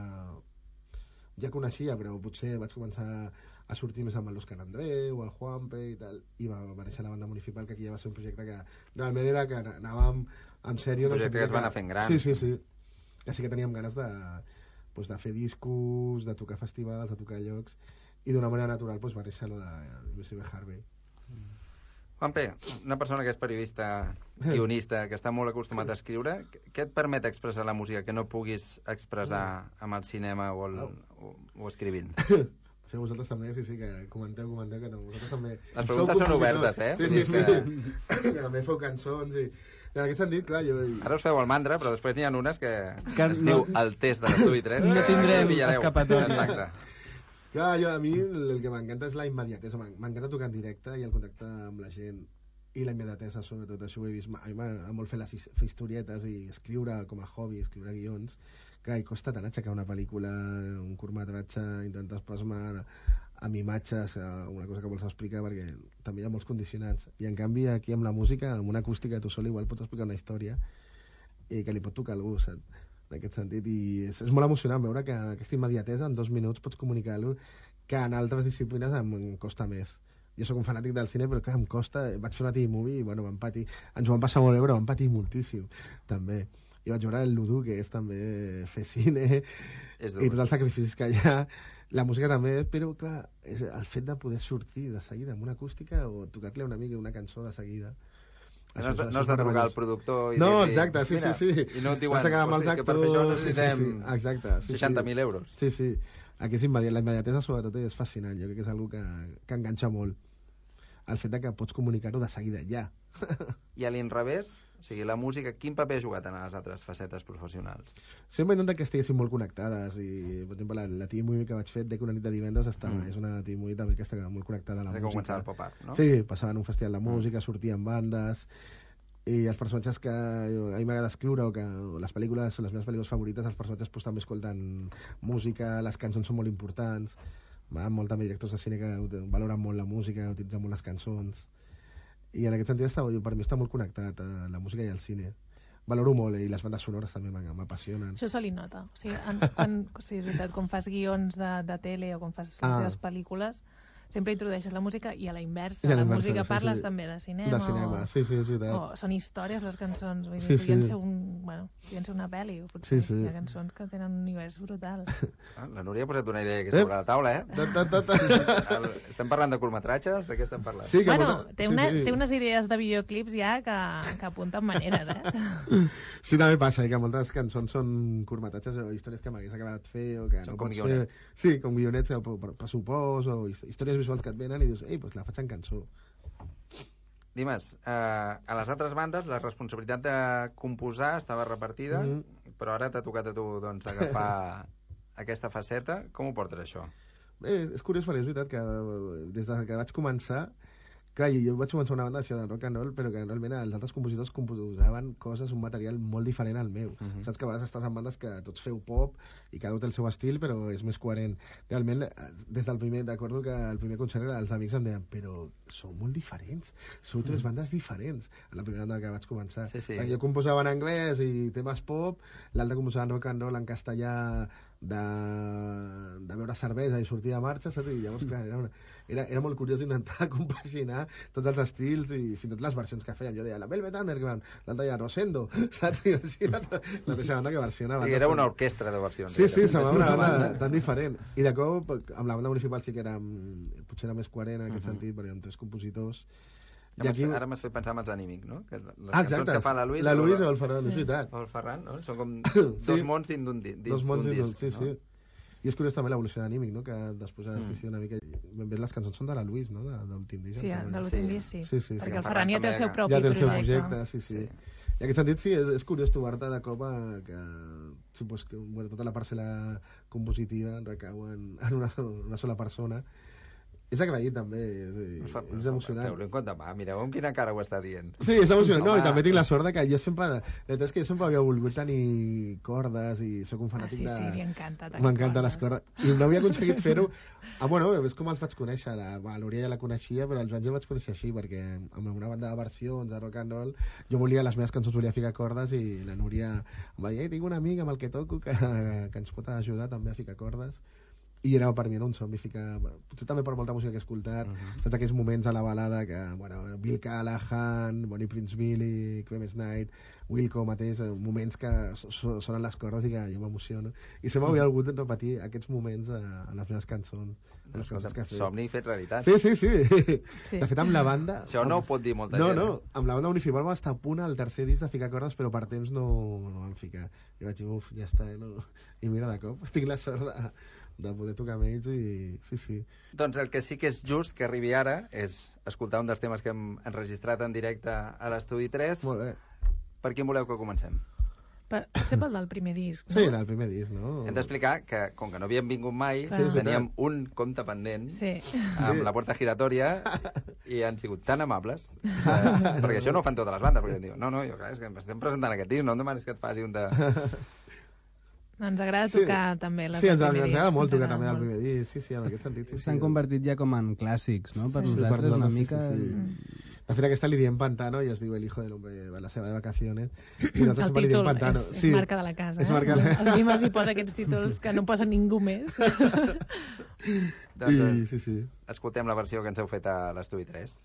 ja coneixia, però potser vaig començar a sortir més amb l'Òscar Andreu, el Juanpe i tal, i va, va néixer la banda municipal, que aquí ja va ser un projecte que realment era que anàvem en sèrio. Un projecte que es va anar fent gran. Sí, sí, sí. Que sí que teníem ganes de, pues, de fer discos, de tocar festivals, de tocar llocs, i d'una manera natural pues, va néixer lo de Invisible Harvey. Juanpe, una persona que és periodista, guionista, que està molt acostumat a escriure, què et permet expressar la música que no puguis expressar amb el cinema o, el, o, o escrivint? Sí, vosaltres també, sí, sí, que comenteu, comenteu, que no, vosaltres també... Les preguntes són obertes, eh? Sí, sí, sí, Que... que també feu cançons i... En aquest sentit, clar, jo... Ara us feu el mandra, però després n'hi ha unes que, Que es no- diu el test de l'estudi tres. No que tindrem pillareu. escapatòria. Exacte. Clar, jo, a mi el, el que m'encanta és la immediatesa, m'en- m'encanta tocar en directe i el contacte amb la gent i la immediatesa, sobretot, això ho he vist. A mi m'ha molt fer, les, his- fer historietes i escriure com a hobby, escriure guions, que hi costa tant aixecar una pel·lícula, un curtmetratge, intentar plasmar amb imatges una cosa que vols explicar, perquè també hi ha molts condicionats, i en canvi aquí amb la música, amb una acústica tu sol igual pots explicar una història i que li pot tocar a algú, saps? en aquest sentit, i és, és molt emocionant veure que aquesta immediatesa en dos minuts pots comunicar alguna cosa que en altres disciplines em, em costa més. Jo sóc un fanàtic del cine, però que em costa, vaig fer una T V i bueno, vam patir, ens ho vam passar molt bé, però vam patir moltíssim també. Jo vaig veure el Ludo, que és també fer cine i tots els sacrificis que hi ha, la música també, però clar, és el fet de poder sortir de seguida amb una acústica o tocar-li a un amic una cançó de seguida. No has de, no has de trucar al productor i no, dir-li, exacte, sí, mira, sí, sí. I no et diuen, que hòstia, que per fer això necessitem sí, sí, sí. Exacte, sí, seixanta mil euros. Sí, sí. Aquí és immediat, la immediatesa sobretot és fascinant, jo crec que és una que, que enganxa molt. El fet de que pots comunicar-ho de seguida, ja. I a l'inrevés, o sigui, la música, quin paper ha jugat en les altres facetes professionals? Sempre intenta que estiguessin molt connectades i, per exemple, la, la T V que vaig fer, Dec una nit de divendres, estava, mm. és una T V també que està molt connectada a la és música. Com començava el pop-art, no? Sí, passaven un festival de música, mm. sortien bandes, i els personatges que a mi m'agrada escriure o que les pel·lícules, les meves pel·lícules favorites, els personatges pues, també escolten música, les cançons són molt importants, va, molt també directors de cine que valoren molt la música, utilitzen molt les cançons, i en aquest sentit està, per mi està molt connectat a la música i al cine. Valoro molt, eh? I les bandes sonores també m'apassionen. Això se li nota. O sigui, en, en, o sigui, és veritat, quan fas guions de, de tele o quan fas les Ah. teves pel·lícules, sempre introdueixes la música i a la inversa. I a la la inversa, música sí, parles sí. també de cinema. De cinema, o, sí, sí, és veritat. O són històries, les cançons. Vull dir, Sí, podrien sí. ser un, bueno, podrien ser una pel·li, o potser Sí, sí. hi ha cançons que tenen un univers brutal. Ah, la Núria ha posat una idea aquí sobre la taula, eh? Ta, ta, ta, ta. El, estem parlant de curtmetratges? De què estem parlant? Sí, que Bueno, molta- té, sí, una, sí. té unes idees de videoclips ja que, que apunten maneres, eh? Sí, també passa, eh, que moltes cançons són curtmetratges o històries que m'hagués acabat fer o que Són no com pots guionets. fer. Sí, com guionets o per pressupost o his- històries visuals que et venen i dius, ei, doncs la faig en cançó. Dimas, eh, a les altres bandes la responsabilitat de composar estava repartida, Mhm. però ara t'ha tocat a tu doncs, agafar aquesta faceta. Com ho portes, això? Bé, és curiós perquè és veritat que eh, des de que vaig començar, clar, jo vaig començar una banda això de rock and roll, però que realment els altres compositors composaven coses, un material molt diferent al meu. Mhm. Saps que a vegades estàs en bandes que tots feu pop i cada un té el seu estil, però és més coherent. Realment, eh, des del primer, recordo que el primer concert els amics em deien, però sou molt diferents, sou tres bandes diferents. En la primera banda que vaig començar. Sí, sí. Perquè jo composava en anglès i temes pop, l'altre composava en rock and roll en castellà, de, de beure cervesa i sortir de marxa, saps? I llavors, clar, era, una, era, era molt curiós intentar compaginar tots els estils i fins i tot les versions que feien. Jo deia, la Velvet Underground, l'altre deia Rosendo, saps? I així, la, la mateixa banda que versionava. Sí, era una orquestra de versions. Sí, sí, era. semblava És una banda banda. tan diferent. I de cop, amb la banda municipal sí que era, potser era més coherent en aquest Mhm. sentit, perquè amb tres compositors. Ja m'has fet- Ara m'has fet pensar en els Anímic, no? Que les Ah, cançons exacte. que fa la Luis... La Luis o el Ferran, és veritat. O el Ferran, no? Són com Sí. dos mons dins d'un di- dins Dos mons d'un dins d'un- disc, sí, no? sí. I és curiós també l'evolució d'Anímic, no? Que després ha Mm. mm. una mica... Ben bé les cançons són de la Luis, no? De, de l'últim disc. Sí, em sembla. de l'últim disc sí. Sí, sí, Perquè sí. el Ferran ja té el seu propi ja té el seu projecte. projecte, sí, sí. sí. I en aquest sentit, sí, és, és curiós trobar-te de cop a, que, sí, pues, que bueno, tota la parcel·la compositiva recau en, en una, una sola persona. És agraït també, és, és emocionant. Feu-lo en compte, va, mireu amb quina cara ho està dient. Sí, és emocionant, no, Home. i també tinc la sort de que jo sempre, la veritat és que jo sempre havia volgut tenir cordes i sóc un Ah, fanàtic sí, de... sí, li encanta tenir M'encanta les cordes. cordes. I no havia aconseguit fer-ho. Ah, bueno, és com els vaig conèixer. La, bueno, l'Úria ja la coneixia, però el Joan jo el vaig conèixer així, perquè amb una banda de versions, de rock and roll, jo volia, les meves cançons volia ficar cordes i la Núria em va dir, tinc un amic amb el que toco que, que ens pot ajudar també a ficar cordes. I era per mi era un somni ficar, bueno, potser també per molta música que he escoltat, uh -huh. saps aquells moments a la balada que, bueno, Bill Callahan, Bonnie Prince Billy, Clemens Knight, Wilco mateix, moments que so, sonen les cordes i que jo m'emociono. I sempre havia volgut repetir aquests moments a, a les meves cançons. A les cançons que he fet. Somni fet realitat. Sí, sí, sí, sí. De fet, amb la banda... Això no ho pot dir molta no, gent. No, no, amb la banda Unifibar va estar a punt al tercer disc de ficar cordes, però per temps no, no vam ficar. I vaig dir, uf, ja està, eh, no. I mira, de cop, tinc la sort de de poder tocar amb ells i... Sí, sí. Doncs el que sí que és just que arribi ara és escoltar un dels temes que hem enregistrat en directe a l'Estudi tres. Molt bé. Per quin voleu que comencem? Per, potser pel del primer disc, no? Sí, era el primer disc, no? Hem d'explicar que, com que no havíem vingut mai, Clar. teníem un compte pendent Sí. amb Sí. la porta giratòria i han sigut tan amables eh, perquè això no ho fan totes les bandes, perquè em diuen, no, no, jo clar, és que estem presentant aquest disc, no em demanes que et faci un de... Ens agrada tocar sí. també les Sí, ens, del ens primer agrada disc, molt ens tocar agrada també el molt. primer disc, sí, sí, en aquest sentit, sí, sí. S'han convertit ja com en clàssics, no? Per Sí, nosaltres per una nosaltres, mica... sí, sí, sí. De fet, aquesta li diem Pantano i es diu El hijo del hombre a la seva de vacaciones. I nosaltres el sempre li diem títol Pantano. és, és marca de la casa. És eh? marca de la... El Dimas hi posa aquests títols que no posa ningú més. Doncs, I, sí, sí. Escoltem la versió que ens heu fet a l'Estudi tres.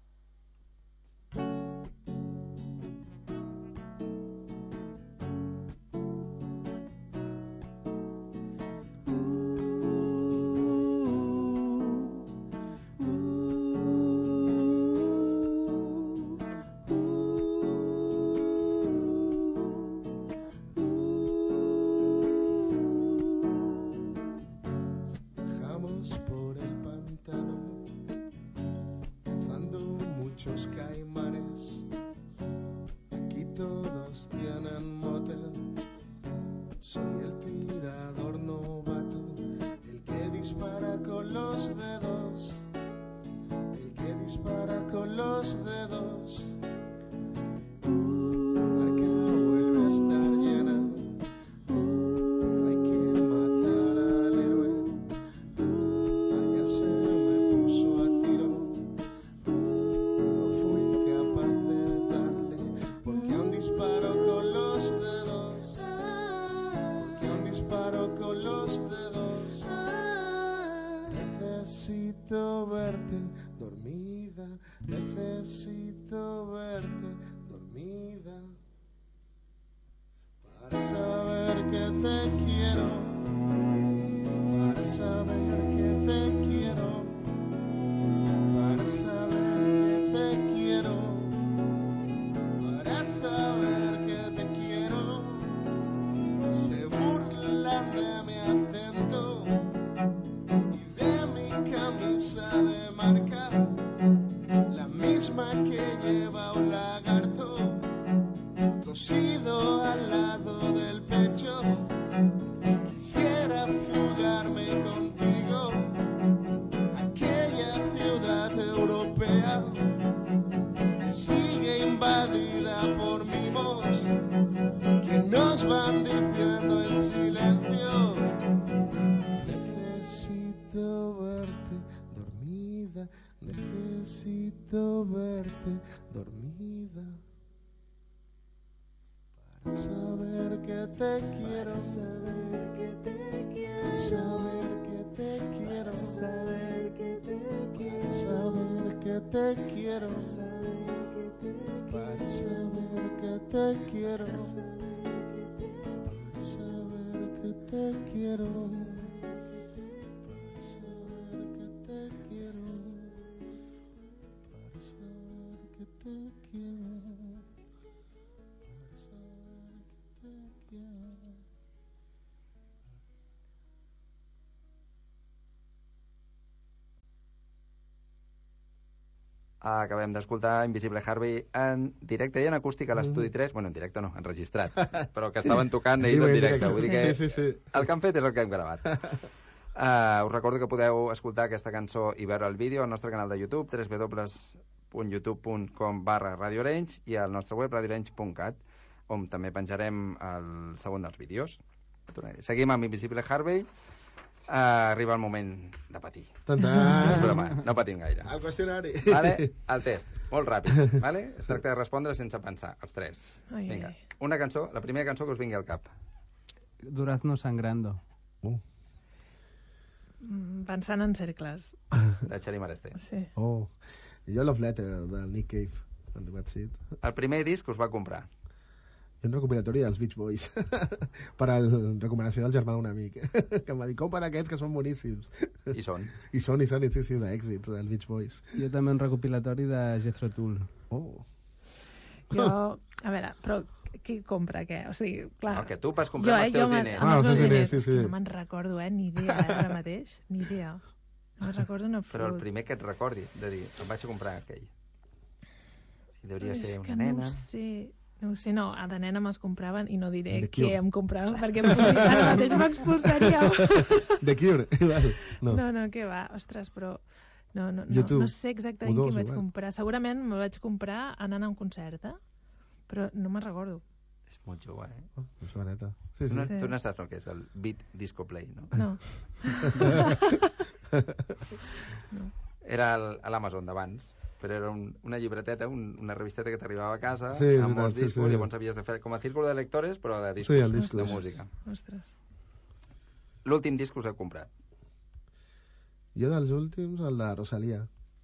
Acabem d'escoltar Invisible Harvey en directe i en acústic a l'Estudi tres. Bueno, en directe no, enregistrat. Però que estaven tocant ells en directe. Vull dir que sí, sí, sí. El que han fet és el que hem gravat. Uh, us recordo que podeu escoltar aquesta cançó i veure el vídeo al nostre canal de YouTube, w w w punt youtube punt com barra Radio Orange, i al nostre web radio orange punt cat, on també penjarem el segon dels vídeos. Seguim amb Invisible Harvey. Uh, arriba el moment de patir. Tanta... No, broma, no patim gaire. El qüestionari. Vale? El test, molt ràpid. Vale? Es tracta de respondre sense pensar, els tres. Ai, Vinga, ai. una cançó, la primera cançó que us vingui al cap. Durazno sangrando. Uh. Mm, Pensant en cercles. De Xeri Mareste. Sí. Oh, jo Love Letter, del Nick Cave. El primer disc que us va comprar. I un recopilatori dels Beach Boys per a la recomanació del germà d'un amic que em va dir, compra aquests que són boníssims. I són. I són, i són, sí, sí, d'èxits dels Beach Boys. Jo també un recopilatori de Jethro Tull. Oh. Jo, a veure, però qui compra què? O sigui, clar... El que tu vas comprar jo, amb els teus eh, diners. Amb els ah, meus diners, sí, sí. no me'n recordo, eh, ni idea, eh, ara mateix, ni idea. No me'n recordo en absolut. Però el primer que et recordis, de dir, em vaig a comprar aquell. Devia és ser una que nena... No ho sé... No ho sé, no, a de nena me'ls compraven i no diré The què Cure. em compraven perquè em podria, ara mateix m'expulsaríeu. The Cure, igual. No. no, no, què va, ostres, però no, no, no, YouTube. no sé exactament U dos, què vaig igual. comprar. Segurament me'l vaig comprar anant a un concert, eh? Però no me'n recordo. És molt jove, eh? Oh, és boneta. Sí, tu, sí. no, Sí. tu no saps el que és el Beat Disco Play, no? No. El Era el, a l'Amazon d'abans, però era un, una llibreteta, un, una revisteta que t'arribava a casa, sí, amb molts sí, discos, sí. i llavors havies de fer com a círculo de lectores, però de discos, sí, el discos. de música. Ostres. L'últim disc que us heu comprat? Jo dels últims, el de Rosalía.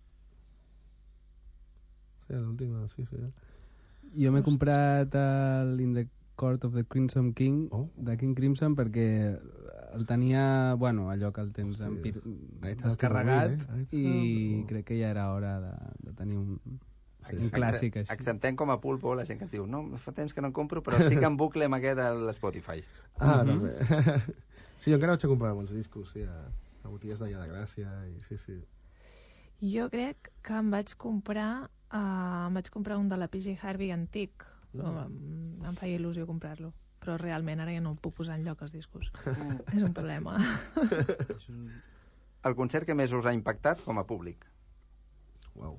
Sí, l'últim, sí, sí. Jo m'he comprat el In the Court of the Crimson King, oh. de King Crimson, perquè el tenia, bueno, allò que el tens sí. empir... descarregat, eh? I oh. crec que ja era hora de, de tenir un, sí. un clàssic així. Acceptem com a pulpo la gent que ens diu no, fa temps que no en compro, però estic en bucle amb aquest a l'Spotify. Ah, mm-hmm. també. Sí, jo encara vaig a comprar molts discos, sí, a, a botigues d'allà de Gràcia, i sí, sí. Jo crec que em vaig comprar uh, em vaig comprar un de la P J Harvey antic. Mm. Em, em feia il·lusió comprar-lo, però realment ara ja no puc posar enlloc els discos. Mm. És un problema. El concert que més us ha impactat com a públic? Uau.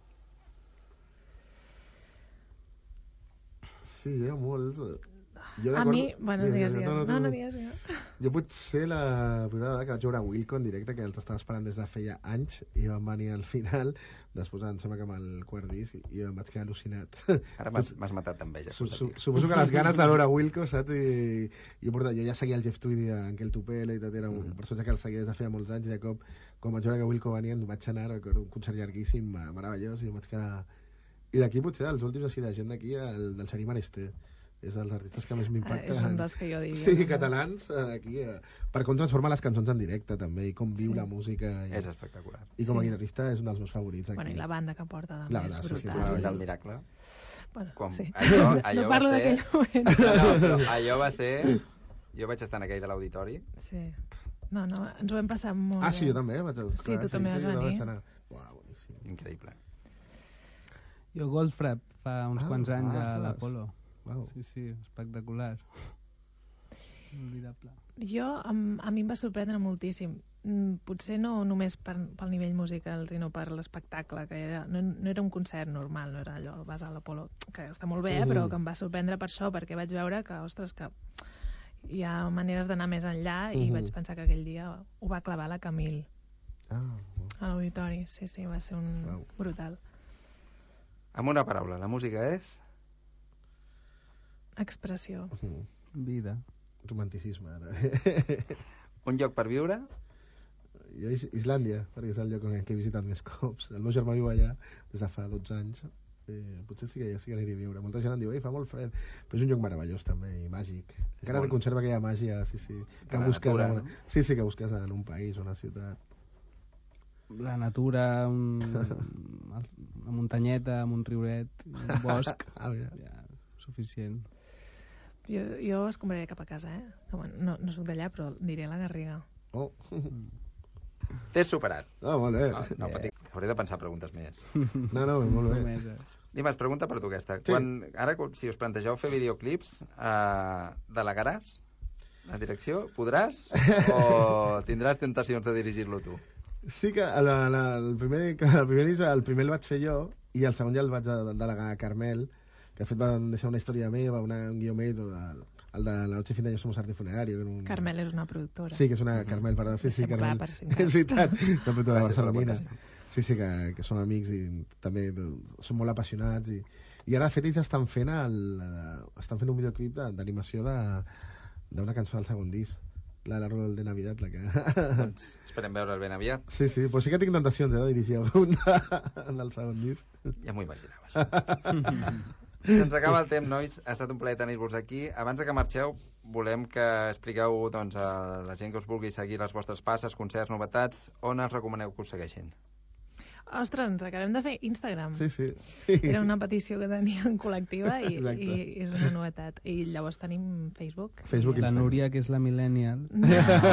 Sí, hi ha molts... Jo a mi, bueno, digues, digues. No, no, no, digues, digues. Jo potser la primera vegada que vaig veure Wilco en directe, que els estava esperant des de feia anys, i van venir al final, després em sembla que amb el quart disc, i em vaig quedar al·lucinat. Ara m'has matat d'enveja. Su, su, suposo que les ganes de veure Wilco, saps? I, i jo, jo ja seguia el Jeff Tweedy en aquell Tupelo i tot, era una persona que el seguia des de feia molts anys, i de cop, quan vaig veure que Wilco venia, vaig anar, recordo un concert llarguíssim, meravellós, i em vaig quedar... I d'aquí potser, els últims així de gent d'aquí, el del Xarí Maresté. És dels artistes que més m'impacten. És un dels que jo diria. Sí, catalans, aquí, eh, per com transforma les cançons en directe, també, i com viu sí. la música. I, és espectacular. I com a sí. guitarrista és un dels meus favorits. Aquí. Bueno, i la banda que porta, també, la és banda, brutal. Sí, sí, la banda del Miracle. Bueno, com, sí. allò, allò no parlo va ser... d'aquell moment. No, no, però allò va ser... Jo vaig estar en aquell de l'auditori. Sí. No, no, ens ho hem passat molt. Ah, sí, jo també. Vaig... Sí, tu sí, també sí, vas venir. Anar. Uau, boníssim. Increïble. Jo Goldfrapp fa uns ah, quants anys ah, a l'Apolo. Wow. Sí, sí, espectacular. Inolvidable. Jo, a, a mi em va sorprendre moltíssim. Potser no només per, pel nivell musical, sinó per l'espectacle, que era, no, no era un concert normal, no era allò, vas a l'Apolo, que està molt bé, mm. però que em va sorprendre per això, perquè vaig veure que, ostres, que hi ha maneres d'anar més enllà i mm-hmm. vaig pensar que aquell dia ho va clavar la Camille ah, wow. a l'auditori. Sí, sí, va ser un wow. brutal. Amb una paraula, la música és... Expressió. Mm. Vida. Romanticisme, ara. Un lloc per viure? Jo, Islàndia, perquè és el lloc que he visitat més cops. El meu germà viu allà des de fa dotze anys. Eh, potser sí que ja sí que aniria a viure. Molta gent em diu, ei, fa molt fred. Però és un lloc meravellós, també, i màgic. Encara molt... conserva aquella màgia, sí, sí. Que busques natura, en una... no? Sí, sí, que busques en un país o una ciutat. La natura, un... una muntanyeta, amb un riuret, un bosc. Ah, ja, suficient. Jo, jo es compraré cap a casa, eh? No, no soc d'allà, però diré la Garriga. Oh. T'he superat. Ah, molt bé. No, no patic. Hauré de pensar preguntes més. No, no, molt bé. Dimas, pregunta per tu aquesta. Sí. Quan, ara, si us plantegeu fer videoclips, eh, delegaràs la direcció? Podràs? O tindràs tentacions de dirigir-lo tu? Sí que la, la, el primer, el primer disc, el primer el vaig fer jo i el segon ja el vaig delegar a Carmel, que de fet va deixar una història meva, una, un guió meu, el, el de La noche fin de año somos arte funerario. Un... Carmel és una productora. Sí, que és una Carmel, perdó. Sí, sí, Carmel. Per és veritat, una productora barcelonina. Sí, sí, que, que són amics i també són molt apassionats. I, i ara, de fet, ells estan fent, el, estan fent un videoclip d'animació d'una cançó del segon disc. La de l'Árbol de Navidad, la que... Doncs esperem veure'l ben aviat. Sí, sí, però sí que tinc tentacions eh, de dirigir algun en el segon disc. Ja m'ho imaginava, això. Se'ns acaba el temps, nois. Ha estat un plaer tenir-vos aquí. Abans de que marxeu, volem que expliqueu doncs, a la gent que us vulgui seguir les vostres passes, concerts, novetats, on es recomaneu que us segueixin? Ostres, ens acabem de fer Instagram. Sí, sí. Era una petició que teníem col·lectiva i, i és una novetat. I llavors tenim Facebook. Facebook la Núria, que és la millennial. No.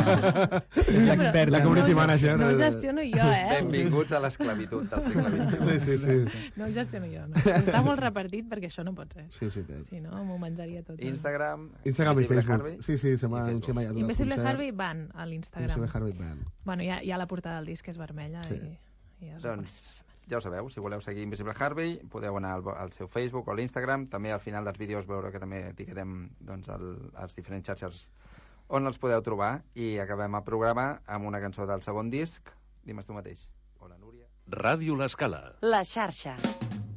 És l'experta. La community no, manager. No ho gestiono jo, eh? Benvinguts a l'esclavitud del segle vint-i-u. Sí, sí, sí. No ho gestiono jo. No. Està molt repartit perquè això no pot ser. Sí, sí. Si no, m'ho menjaria tot. Instagram, Instagram i Facebook. Harvey. Sí, sí, se m'ha anunciat mai. Invisible Harvey van a l'Instagram. Invisible Harvey van. Bueno, hi ha, hi ha la portada del disc que és vermella sí. i... Ja doncs ja ho sabeu, si voleu seguir Invisible Harvey podeu anar al, al seu Facebook o a l'Instagram, també al final dels vídeos veure que també etiquetem doncs, el, els diferents xarxes on els podeu trobar i acabem el programa amb una cançó del segon disc. Dimes tu mateix. Hola, Núria. Ràdio L'Escala. La xarxa.